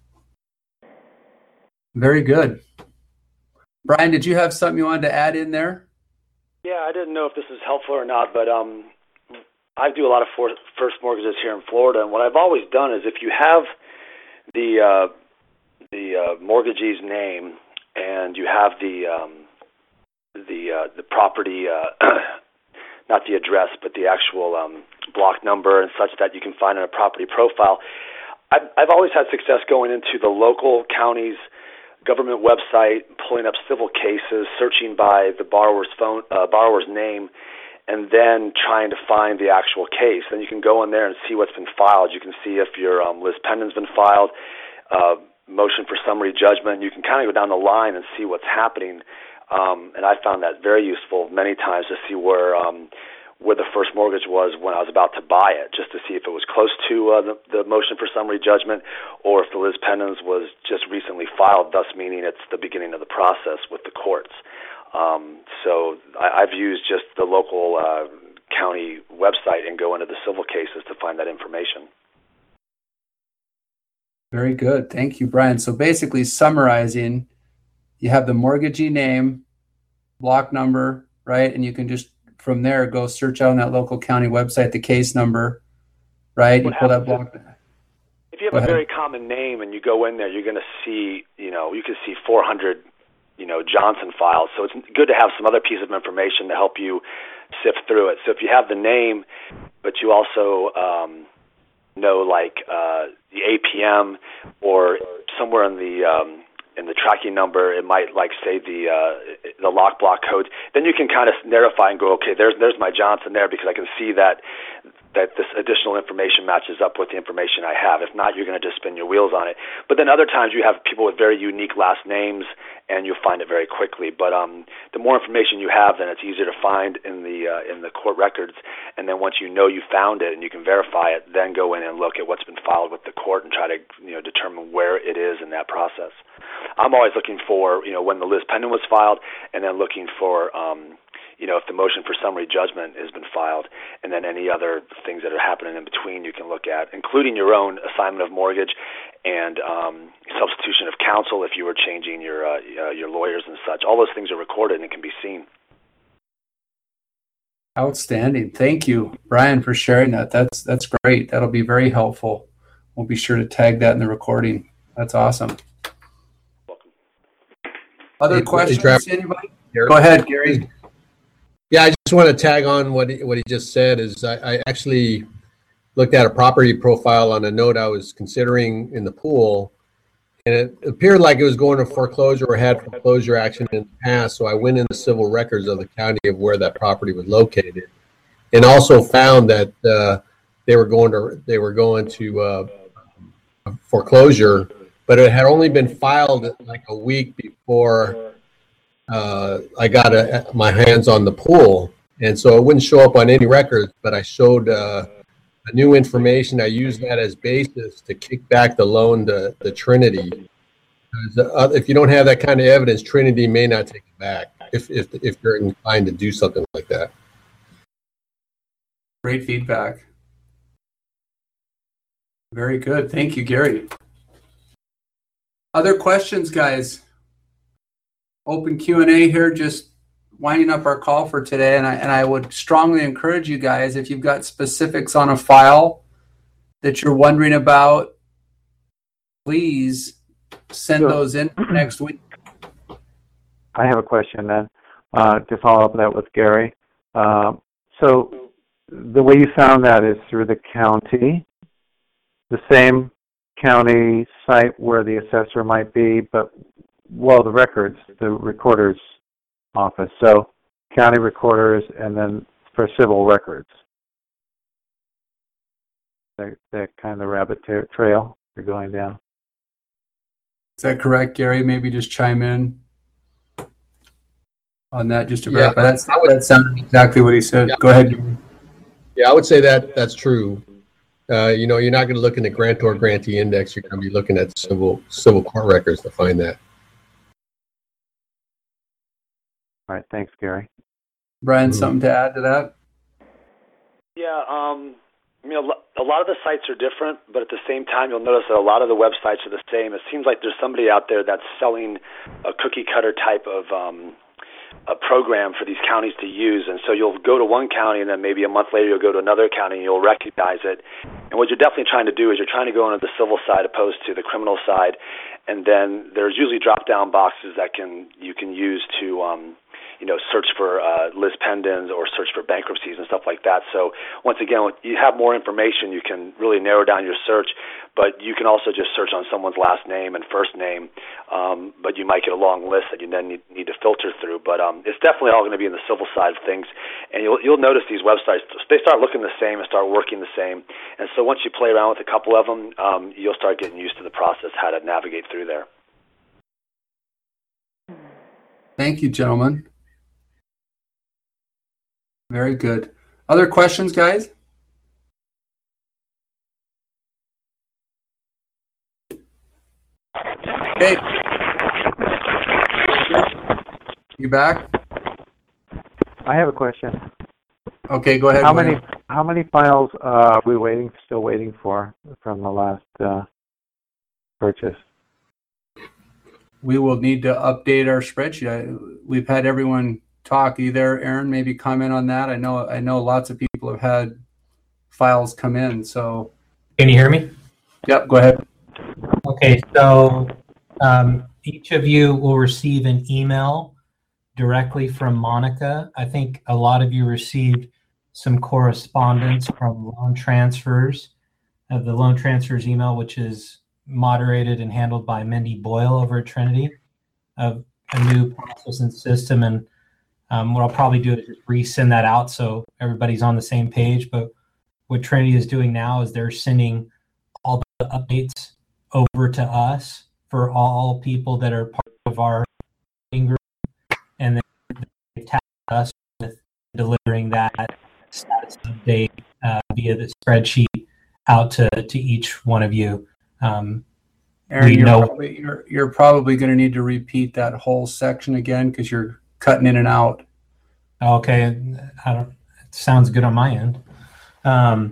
very good. Brian, did you have something you wanted to add in there? Yeah, I didn't know if this is helpful or not, but um, I do a lot of for, first mortgages here in Florida, and what I've always done is if you have the uh, the uh, mortgagee's name and you have the um, the uh, the property, uh, not the address, but the actual um, block number and such that you can find in a property profile, I've, I've always had success going into the local county's government website, pulling up civil cases, searching by the borrower's phone, uh, borrower's name, and then trying to find the actual case. Then you can go in there and see what's been filed. You can see if your um, Liz Pendon's been filed, uh, motion for summary judgment. You can kind of go down the line and see what's happening. Um, and I found that very useful many times to see where um, where the first mortgage was when I was about to buy it, just to see if it was close to uh, the, the motion for summary judgment, or if the Liz Pendon's was just recently filed, thus meaning it's the beginning of the process with the courts. Um, so I, I've used just the local uh, county website and go into the civil cases to find that information. Very good. Thank you, Brian. So basically summarizing, you have the mortgagee name, block number, right? And you can just from there go search out on that local county website the case number, right? You pull that block. If you have a very common name and you go in there, you're going to see, you know, you can see four hundred, you know, Johnson files. So it's good to have some other piece of information to help you sift through it. So if you have the name, but you also um, know like uh, the A P M or somewhere in the um, in the tracking number, it might like say the uh, the lock block code. Then you can kind of narrowify and go, okay, there's there's my Johnson there because I can see that that this additional information matches up with the information I have. If not, you're going to just spin your wheels on it. But then other times you have people with very unique last names, and you'll find it very quickly. But um, the more information you have, then it's easier to find in the uh, in the court records. And then once you know you found it and you can verify it, then go in and look at what's been filed with the court and try to you know determine where it is in that process. I'm always looking for you know when the Liz Pendon was filed, and then looking for um, you know if the motion for summary judgment has been filed, and then any other things that are happening in between you can look at, including your own assignment of mortgage and um, substitution of counsel if you were changing your uh, uh, your lawyers and such. All those things are recorded and can be seen. Outstanding. Thank you, Brian, for sharing that. That's that's great. That'll be very helpful. We'll be sure to tag that in the recording. That's awesome. Other Hey, questions, Travis. anybody? Go ahead, Gary. Yeah, I just want to tag on what he, what he just said. Is I, I actually looked at a property profile on a note I was considering in the pool, and it appeared like it was going to foreclosure or had foreclosure action in the past. So I went in the civil records of the county of where that property was located, and also found that uh, they were going to they were going to uh, foreclosure, but it had only been filed like a week before uh, I got a, my hands on the pool, and so it wouldn't show up on any records. But I showed uh, a new information. I used that as basis to kick back the loan to, to Trinity. Uh, if you don't have that kind of evidence, Trinity may not take it back if if if you're inclined to do something like that. Great feedback. Very good. Thank you, Gary. Other questions, guys? Open Q and A here, just winding up our call for today. And I, and I would strongly encourage you guys, if you've got specifics on a file that you're wondering about, please send Sure. those in next week. I have a question then uh, to follow up that with Gary. Uh, so the way you found that is through the county, the same county site where the assessor might be, but, well, the records, the recorder's office. So county recorders and then for civil records. That, that kind of rabbit tra- trail you're going down. Is that correct, Gary? Maybe just chime in on that just to Yeah, verify. That's, I would- that sounded exactly what he said. Yeah. Go ahead, Gary. Yeah, I would say that that's true. Uh, you know, you're not going to look in the grantor grantee index. You're going to be looking at civil civil court records to find that. All right, thanks, Gary. Brian, Mhm. something to add to that? Yeah, um, you know, lo- a lot of the sites are different, but at the same time, you'll notice that a lot of the websites are the same. It seems like there's somebody out there that's selling a cookie cutter type of um, a program for these counties to use, and so you'll go to one county, and then maybe a month later you'll go to another county, and you'll recognize it. And what you're definitely trying to do is you're trying to go into the civil side opposed to the criminal side, and then there's usually drop-down boxes that can you can use to um, you know, search for uh, lis pendens or search for bankruptcies and stuff like that. So once again, you have more information, you can really narrow down your search, but you can also just search on someone's last name and first name, um, but you might get a long list that you then need, need to filter through. But um, it's definitely all going to be in the civil side of things, and you'll, you'll notice these websites, they start looking the same and start working the same. And so once you play around with a couple of them, um, you'll start getting used to the process, how to navigate through there. Thank you, gentlemen. Very good. Other questions, guys? Hey. You back? I have a question. Okay, go ahead. How William. many how many files uh, are we waiting still waiting for from the last uh, purchase? We will need to update our spreadsheet. I, we've had everyone talk. You there, Aaron? Maybe comment on that. I know I know lots of people have had files come in. So, can you hear me? Yep. Go ahead. Okay, so um, each of you will receive an email directly from Monica. I think a lot of you received some correspondence from Loan Transfers, uh, the Loan Transfers email, which is moderated and handled by Mindy Boyle over at Trinity, of a new process and system. And um, what I'll probably do is just resend that out so everybody's on the same page. But what Trinity is doing now is they're sending all the updates over to us for all people that are part of our group, and then they task us with delivering that status update uh, via the spreadsheet out to, to each one of you. Um, Aaron, we you're know probably, you're, you're probably going to need to repeat that whole section again because you're cutting in and out. Okay, I don't. It sounds good on my end. Um,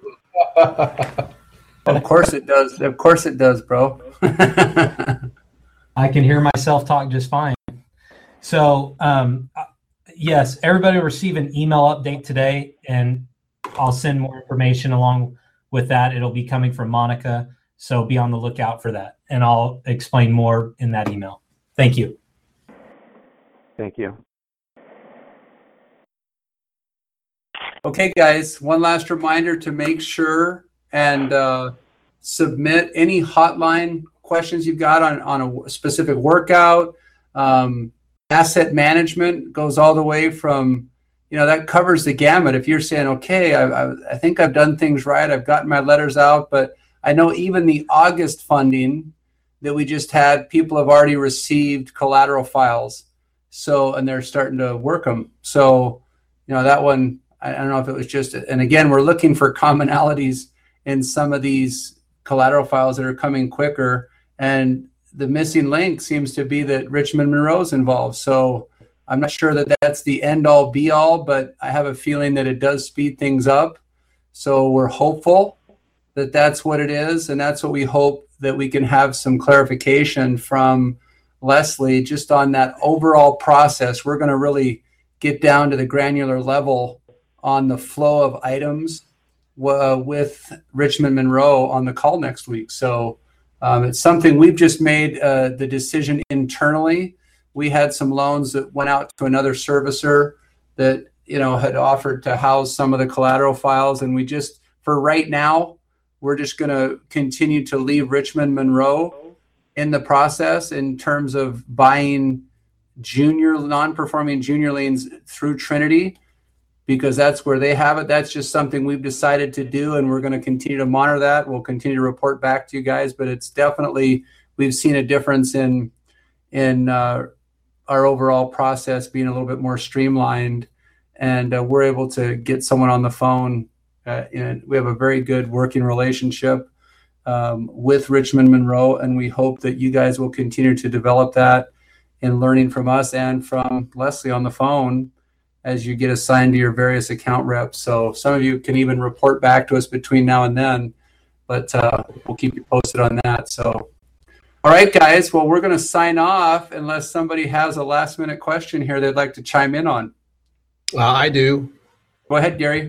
Of course it does. Of course it does, bro. I can hear myself talk just fine. So, um, yes, everybody will receive an email update today, and I'll send more information along with that. It'll be coming from Monica, so be on the lookout for that. and I'll explain more in that email. Thank you. Thank you. Okay, guys, one last reminder to make sure and uh, submit any hotline questions you've got on, on a specific workout. Um, asset management goes all the way from, you know, that covers the gamut. If you're saying, okay, I, I, I think I've done things right, I've gotten my letters out, but I know even the August funding that we just had, people have already received collateral files. So, and they're starting to work them. So, you know, that one, I don't know if it was just, and again, we're looking for commonalities in some of these collateral files that are coming quicker. And the missing link seems to be that Richmond Monroe's involved. So I'm not sure that that's the end all be all, but I have a feeling that it does speed things up. So we're hopeful that that's what it is. And that's what we hope that we can have some clarification from Leslie just on that overall process. We're going to really get down to the granular level on the flow of items uh, with Richmond Monroe on the call next week. So um, it's something we've just made uh, the decision internally. We had some loans that went out to another servicer that, you know, had offered to house some of the collateral files. And we just, for right now, we're just going to continue to leave Richmond Monroe in the process in terms of buying junior, non-performing junior liens through Trinity, because that's where they have it. That's just something we've decided to do, and we're going to continue to monitor that. We'll continue to report back to you guys, but it's definitely, we've seen a difference in in uh, our overall process being a little bit more streamlined, and uh, we're able to get someone on the phone. Uh, and we have a very good working relationship um, with Richmond Monroe, and we hope that you guys will continue to develop that in learning from us and from Leslie on the phone as you get assigned to your various account reps. So some of you can even report back to us between now and then, but uh, we'll keep you posted on that. So, all right, guys, well, we're going to sign off unless somebody has a last minute question here they'd like to chime in on. Uh, I do. Go ahead, Gary.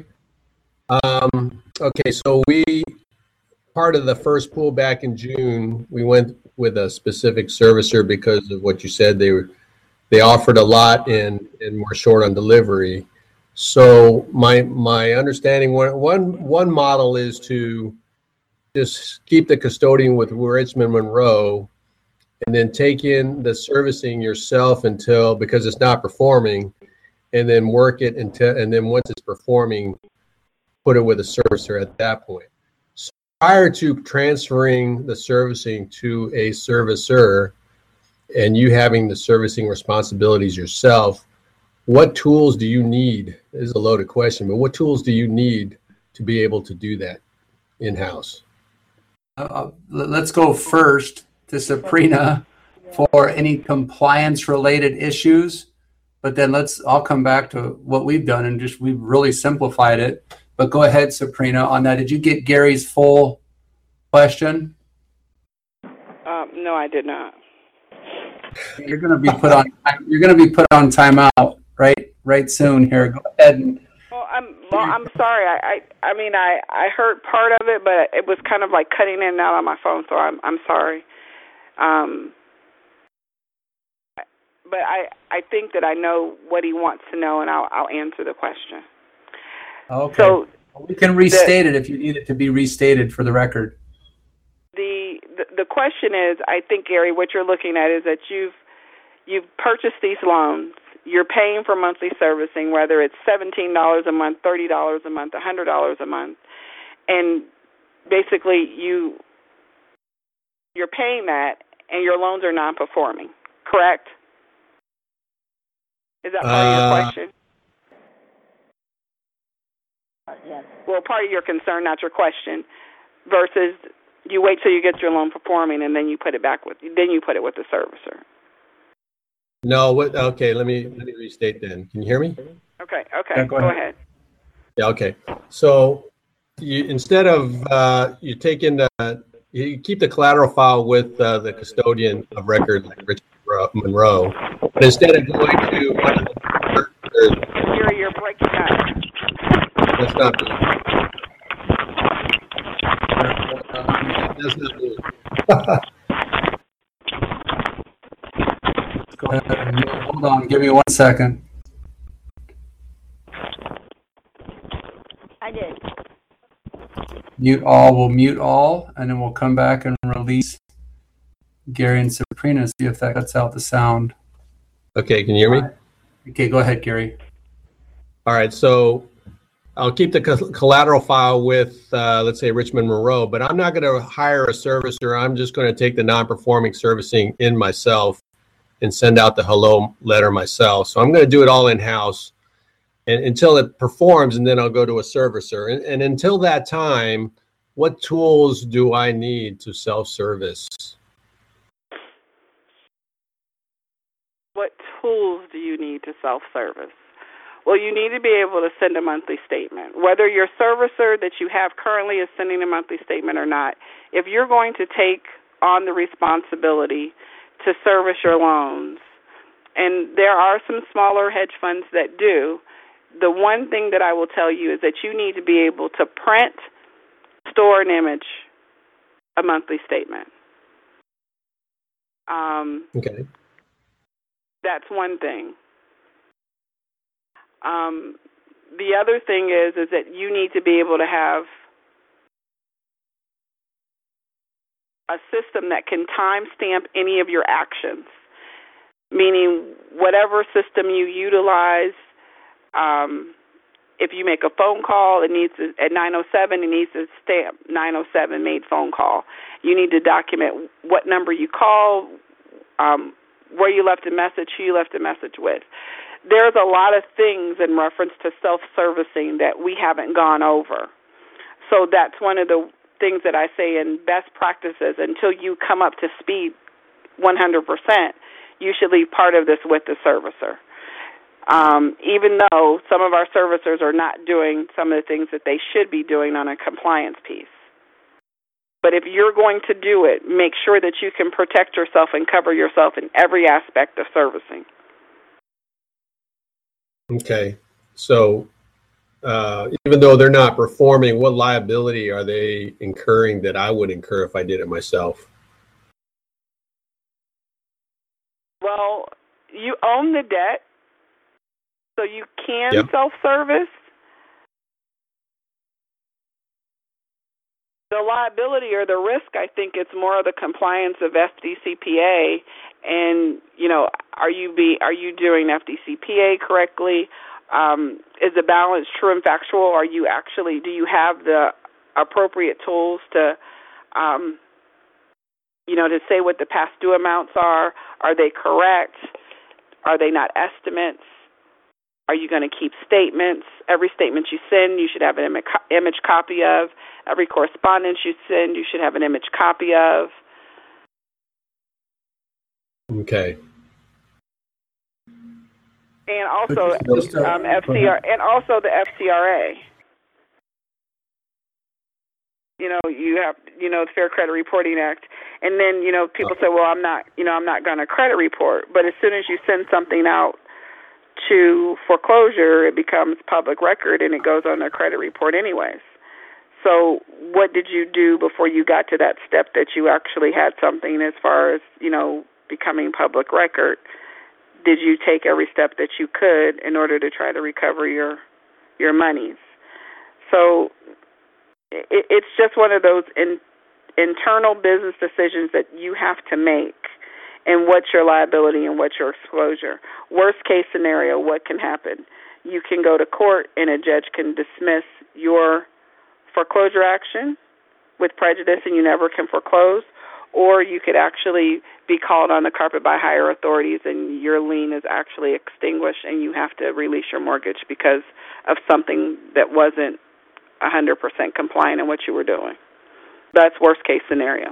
Um, okay, so we, part of the first pool back in June, we went with a specific servicer because of what you said. They were, they offered a lot and, and were short on delivery. So my my understanding, one, one, one model is to just keep the custodian with Richmond Monroe and then take in the servicing yourself until, because it's not performing, and then work it until, and then once it's performing, put it with a servicer at that point. So prior to transferring the servicing to a servicer and you having the servicing responsibilities yourself, what tools do you need? This is a loaded question, but what tools do you need to be able to do that in-house? Uh, let's go first to Sabrina for any compliance related issues, but then let's, I'll come back to what we've done and just, we've really simplified it. But go ahead, Sabrina, on that. Did you get Gary's full question? Um, no, I did not. You're going to be put on. You're going to be put on timeout, right? Right soon. Here, go ahead. And, well, I'm. Well, I'm sorry. I, I. I mean, I. I heard part of it, but it was kind of like cutting in and out on my phone. So I'm. I'm sorry. Um. But I. I think that I know what he wants to know, and I'll. I'll answer the question. Okay. So we can restate the, it if you need it to be restated for the record. The, the the question is, I think, Gary, what you're looking at is that you've you've purchased these loans. You're paying for monthly servicing, whether it's seventeen dollars a month, thirty dollars a month, one hundred dollars a month, and basically you you're paying that, and your loans are non-performing. Correct? Is that part uh, of your question? Yes. Well, part of your concern, not your question, versus you wait till you get your loan performing and then you put it back with, then you put it with the servicer. No, what? Okay, let me let me restate then. Can you hear me? Okay, okay, yeah, go, go ahead. ahead. Yeah, okay. So you, instead of uh, you take in the, you keep the collateral file with uh, the custodian of record, like Richmond Monroe, but instead of going to one of the, you're you're breaking up. That's not me. That's not me. Go Uh, hold on, give me one second. I did. Mute all, we'll mute all, and then we'll come back and release Gary and Sabrina, see if that cuts out the sound. Okay, can you hear me? Okay, go ahead, Gary. All right, so I'll keep the co- collateral file with, uh, let's say, Richmond Monroe, but I'm not going to hire a servicer. I'm just going to take the non-performing servicing in myself and send out the hello letter myself. So I'm going to do it all in-house and, until it performs, and then I'll go to a servicer. And, and until that time, what tools do I need to self-service? What tools do you need to self-service? Well, you need to be able to send a monthly statement. Whether your servicer that you have currently is sending a monthly statement or not, if you're going to take on the responsibility to service your loans, and there are some smaller hedge funds that do, the one thing that I will tell you is that you need to be able to print, store, and image a monthly statement. Um, okay. That's one thing. Um, the other thing is is that you need to be able to have a system that can timestamp any of your actions, meaning whatever system you utilize, um, if you make a phone call, it needs to, at nine oh seven, it needs to stamp nine oh seven made phone call. You need to document what number you call, um, where you left a message, who you left a message with. There's a lot of things in reference to self-servicing that we haven't gone over. So that's one of the things that I say in best practices. Until you come up to speed one hundred percent, you should leave part of this with the servicer. Um, even though some of our servicers are not doing some of the things that they should be doing on a compliance piece. But if you're going to do it, make sure that you can protect yourself and cover yourself in every aspect of servicing. Okay. So uh, even though they're not performing, what liability are they incurring that I would incur if I did it myself? Well, you own the debt, so you can Yep. self-service. The liability or the risk, I think it's more of the compliance of F D C P A, and you know, are you be are you doing F D C P A correctly? Um, is the balance true and factual? Are you actually do you have the appropriate tools to, um, you know, to say what the past due amounts are? Are they correct? Are they not estimates? Are you going to keep statements? Every statement you send, you should have an image copy of. Every correspondence you send, you should have an image copy of. Okay. And also, um, F C R, and also the F C R A. You know, you have, you know, the Fair Credit Reporting Act, and then you know, people say, well, I'm not, you know, I'm not going to credit report. But as soon as you send something out to foreclosure, it becomes public record and it goes on a credit report anyways. So what did you do before you got to that step that you actually had something as far as, you know, becoming public record? Did you take every step that you could in order to try to recover your your monies? So it, it's just one of those in, internal business decisions that you have to make. And what's your liability and what's your exposure? Worst case scenario, what can happen? You can go to court and a judge can dismiss your foreclosure action with prejudice and you never can foreclose, or you could actually be called on the carpet by higher authorities and your lien is actually extinguished and you have to release your mortgage because of something that wasn't one hundred percent compliant in what you were doing. That's worst case scenario.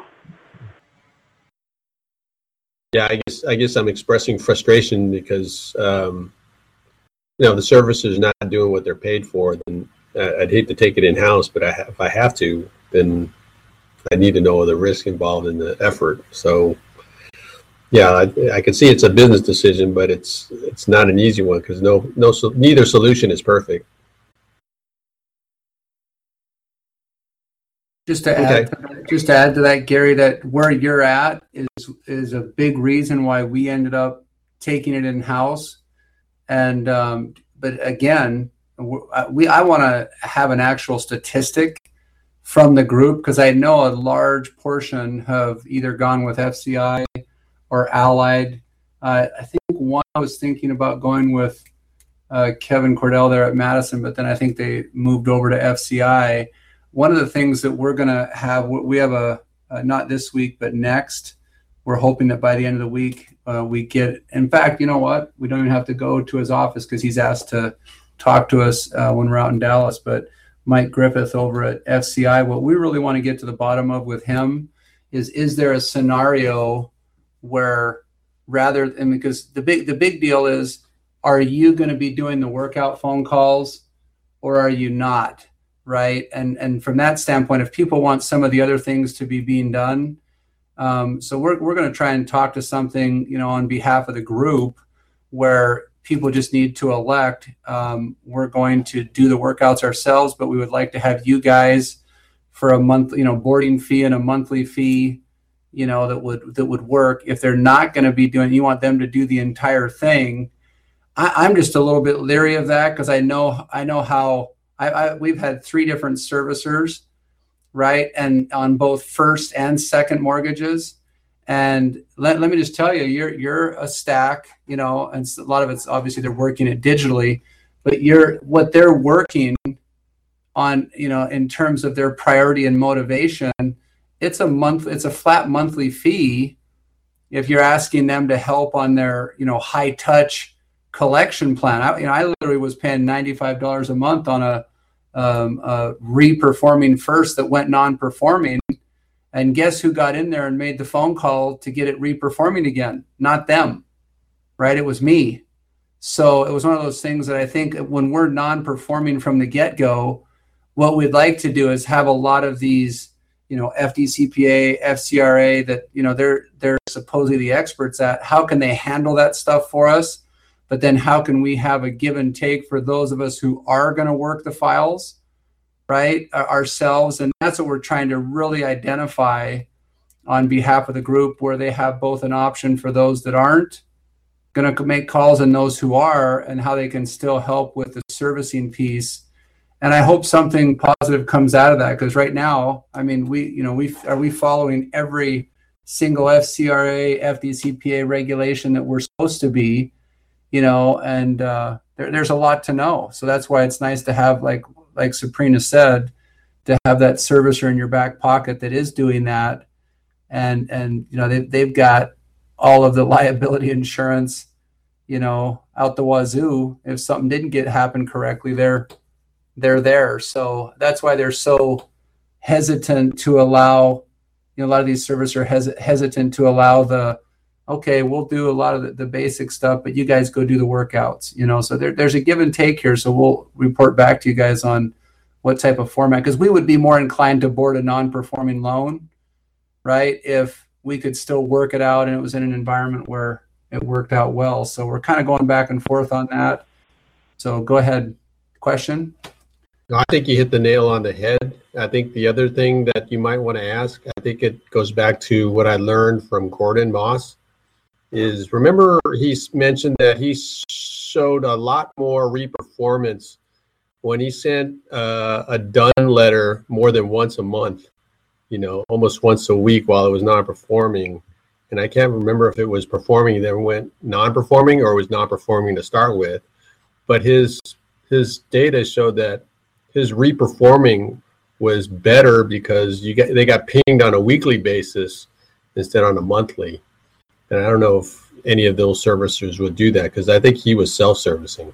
Yeah, I guess I guess I'm expressing frustration because um, you know the servicer's not doing what they're paid for. Then uh, I'd hate to take it in house, but I ha- if I have to, then I need to know the risk involved in the effort. So yeah, I, I can see it's a business decision, but it's it's not an easy one because no no so, neither solution is perfect. Just to add, okay. just to add to that, Gary, that where you're at is is a big reason why we ended up taking it in house. And um, but again, we I want to have an actual statistic from the group, because I know a large portion have either gone with F C I or Allied. Uh, I think one was thinking about going with uh, Kevin Cordell there at Madison, but then I think they moved over to F C I. One of the things that we're going to have, we have a, uh, not this week, but next, we're hoping that by the end of the week, uh, we get, in fact, you know what? We don't even have to go to his office because he's asked to talk to us uh, when we're out in Dallas, but Mike Griffith over at F C I, what we really want to get to the bottom of with him is, is there a scenario where rather, and because the big, the big deal is, are you going to be doing the workout phone calls or are you not? Right. And, and from that standpoint, if people want some of the other things to be being done, um, so we're, we're going to try and talk to something, you know, on behalf of the group where people just need to elect. Um, we're going to do the workouts ourselves, but we would like to have you guys for a month, you know, boarding fee and a monthly fee, you know, that would, that would work. If they're not going to be doing, you want them to do the entire thing. I, I'm just a little bit leery of that because I know, I know how I, I, we've had three different servicers, right? And on both first and second mortgages. And let, let me just tell you, you're, you're a stack, you know, and a lot of it's obviously they're working it digitally, but you're, what they're working on, you know, in terms of their priority and motivation, it's a month, it's a flat monthly fee. If you're asking them to help on their, you know, high touch collection plan. I, you know, I literally was paying ninety-five dollars a month on a, um, a re-performing first that went non-performing. And guess who got in there and made the phone call to get it re-performing again? Not them, right? It was me. So it was one of those things that I think when we're non-performing from the get-go, what we'd like to do is have a lot of these, you know, F D C P A, F C R A that, you know, they're, they're supposedly the experts at. How can they handle that stuff for us? But then how can we have a give and take for those of us who are going to work the files, right, ourselves? And that's what we're trying to really identify on behalf of the group, where they have both an option for those that aren't going to make calls and those who are, and how they can still help with the servicing piece. And I hope something positive comes out of that, because right now, I mean, we, you know, we are we following every single F C R A, F D C P A regulation that we're supposed to be. You know, and uh, there, there's a lot to know. So that's why it's nice to have, like like Sabrina said, to have that servicer in your back pocket that is doing that. And, and you know, they, they've got all of the liability insurance, you know, out the wazoo. If something didn't get happen correctly, they're, they're there. So that's why they're so hesitant to allow, you know, a lot of these servicers are hes- hesitant to allow the, okay, we'll do a lot of the, the basic stuff, but you guys go do the workouts, you know? So there, there's a give and take here. So we'll report back to you guys on what type of format, because we would be more inclined to board a non-performing loan, right? If we could still work it out and it was in an environment where it worked out well. So we're kind of going back and forth on that. So go ahead. Question? No, I think you hit the nail on the head. I think the other thing that you might want to ask, I think it goes back to what I learned from Gordon Moss, is remember he's mentioned that he showed a lot more reperformance when he sent uh, a done letter more than once a month, you know, almost once a week while it was non-performing. And I can't remember if it was performing then went non-performing or was non-performing to start with. But his his data showed that his reperforming was better because you get they got pinged on a weekly basis instead on a monthly. And I don't know if any of those servicers would do that, because I think he was self-servicing.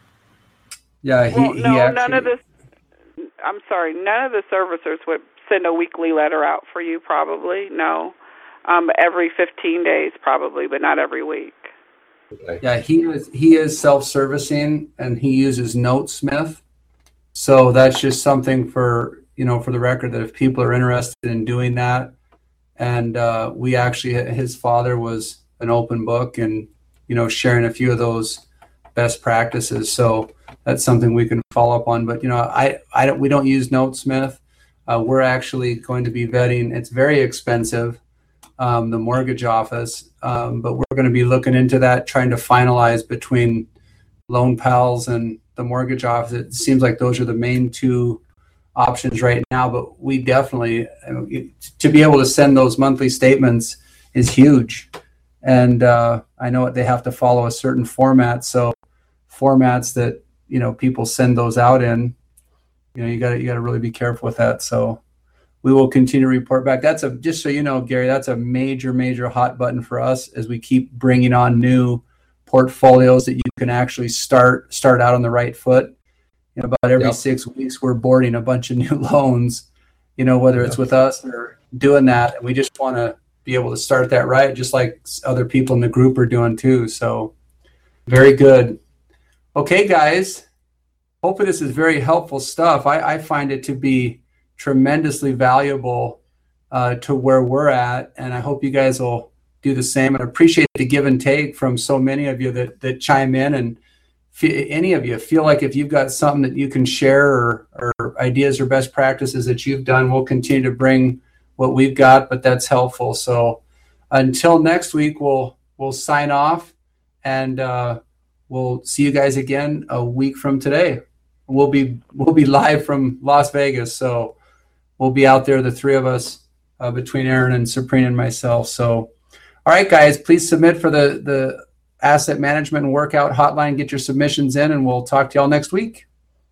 Yeah, he, well, no, he actually, none of the. I'm sorry, none of the servicers would send a weekly letter out for you. Probably no, um, every fifteen days probably, but not every week. Okay. Yeah, he is he is self-servicing and he uses Notesmith. So that's just something for, you know, for the record, that if people are interested in doing that. And uh, we actually, his father was an open book and, you know, sharing a few of those best practices. So that's something we can follow up on. But, you know, I, I don't, we don't use Notesmith. Uh, we're actually going to be vetting. It's very expensive. um, the mortgage office. Um, but we're going to be looking into that, trying to finalize between Loan Pals and the mortgage office. It seems like those are the main two options right now, but we definitely, to be able to send those monthly statements is huge. And uh, I know they have to follow a certain format. So formats that, you know, people send those out in, you know, you got to, you got to really be careful with that. So we will continue to report back. That's a, just so you know, Gary, that's a major, major hot button for us as we keep bringing on new portfolios that you can actually start, start out on the right foot. You know, about every yep. six weeks, we're boarding a bunch of new loans, you know, whether it's yep. with us or doing that. And we just want to be able to start that right, just like other people in the group are doing too. So very good. Okay, guys, hopefully this is very helpful stuff. I, I find it to be tremendously valuable uh, to where we're at. And I hope you guys will do the same, and appreciate the give and take from so many of you that, that chime in. And any of you feel like if you've got something that you can share or, or ideas or best practices that you've done, we'll continue to bring what we've got, but that's helpful. So until next week, we'll we'll sign off, and uh, we'll see you guys again a week from today. We'll be we'll be live from Las Vegas, so we'll be out there, the three of us, uh, between Aaron and Sabrina and myself. So, all right, guys, please submit for the the Asset Management and Workout Hotline. Get your submissions in, and we'll talk to y'all next week.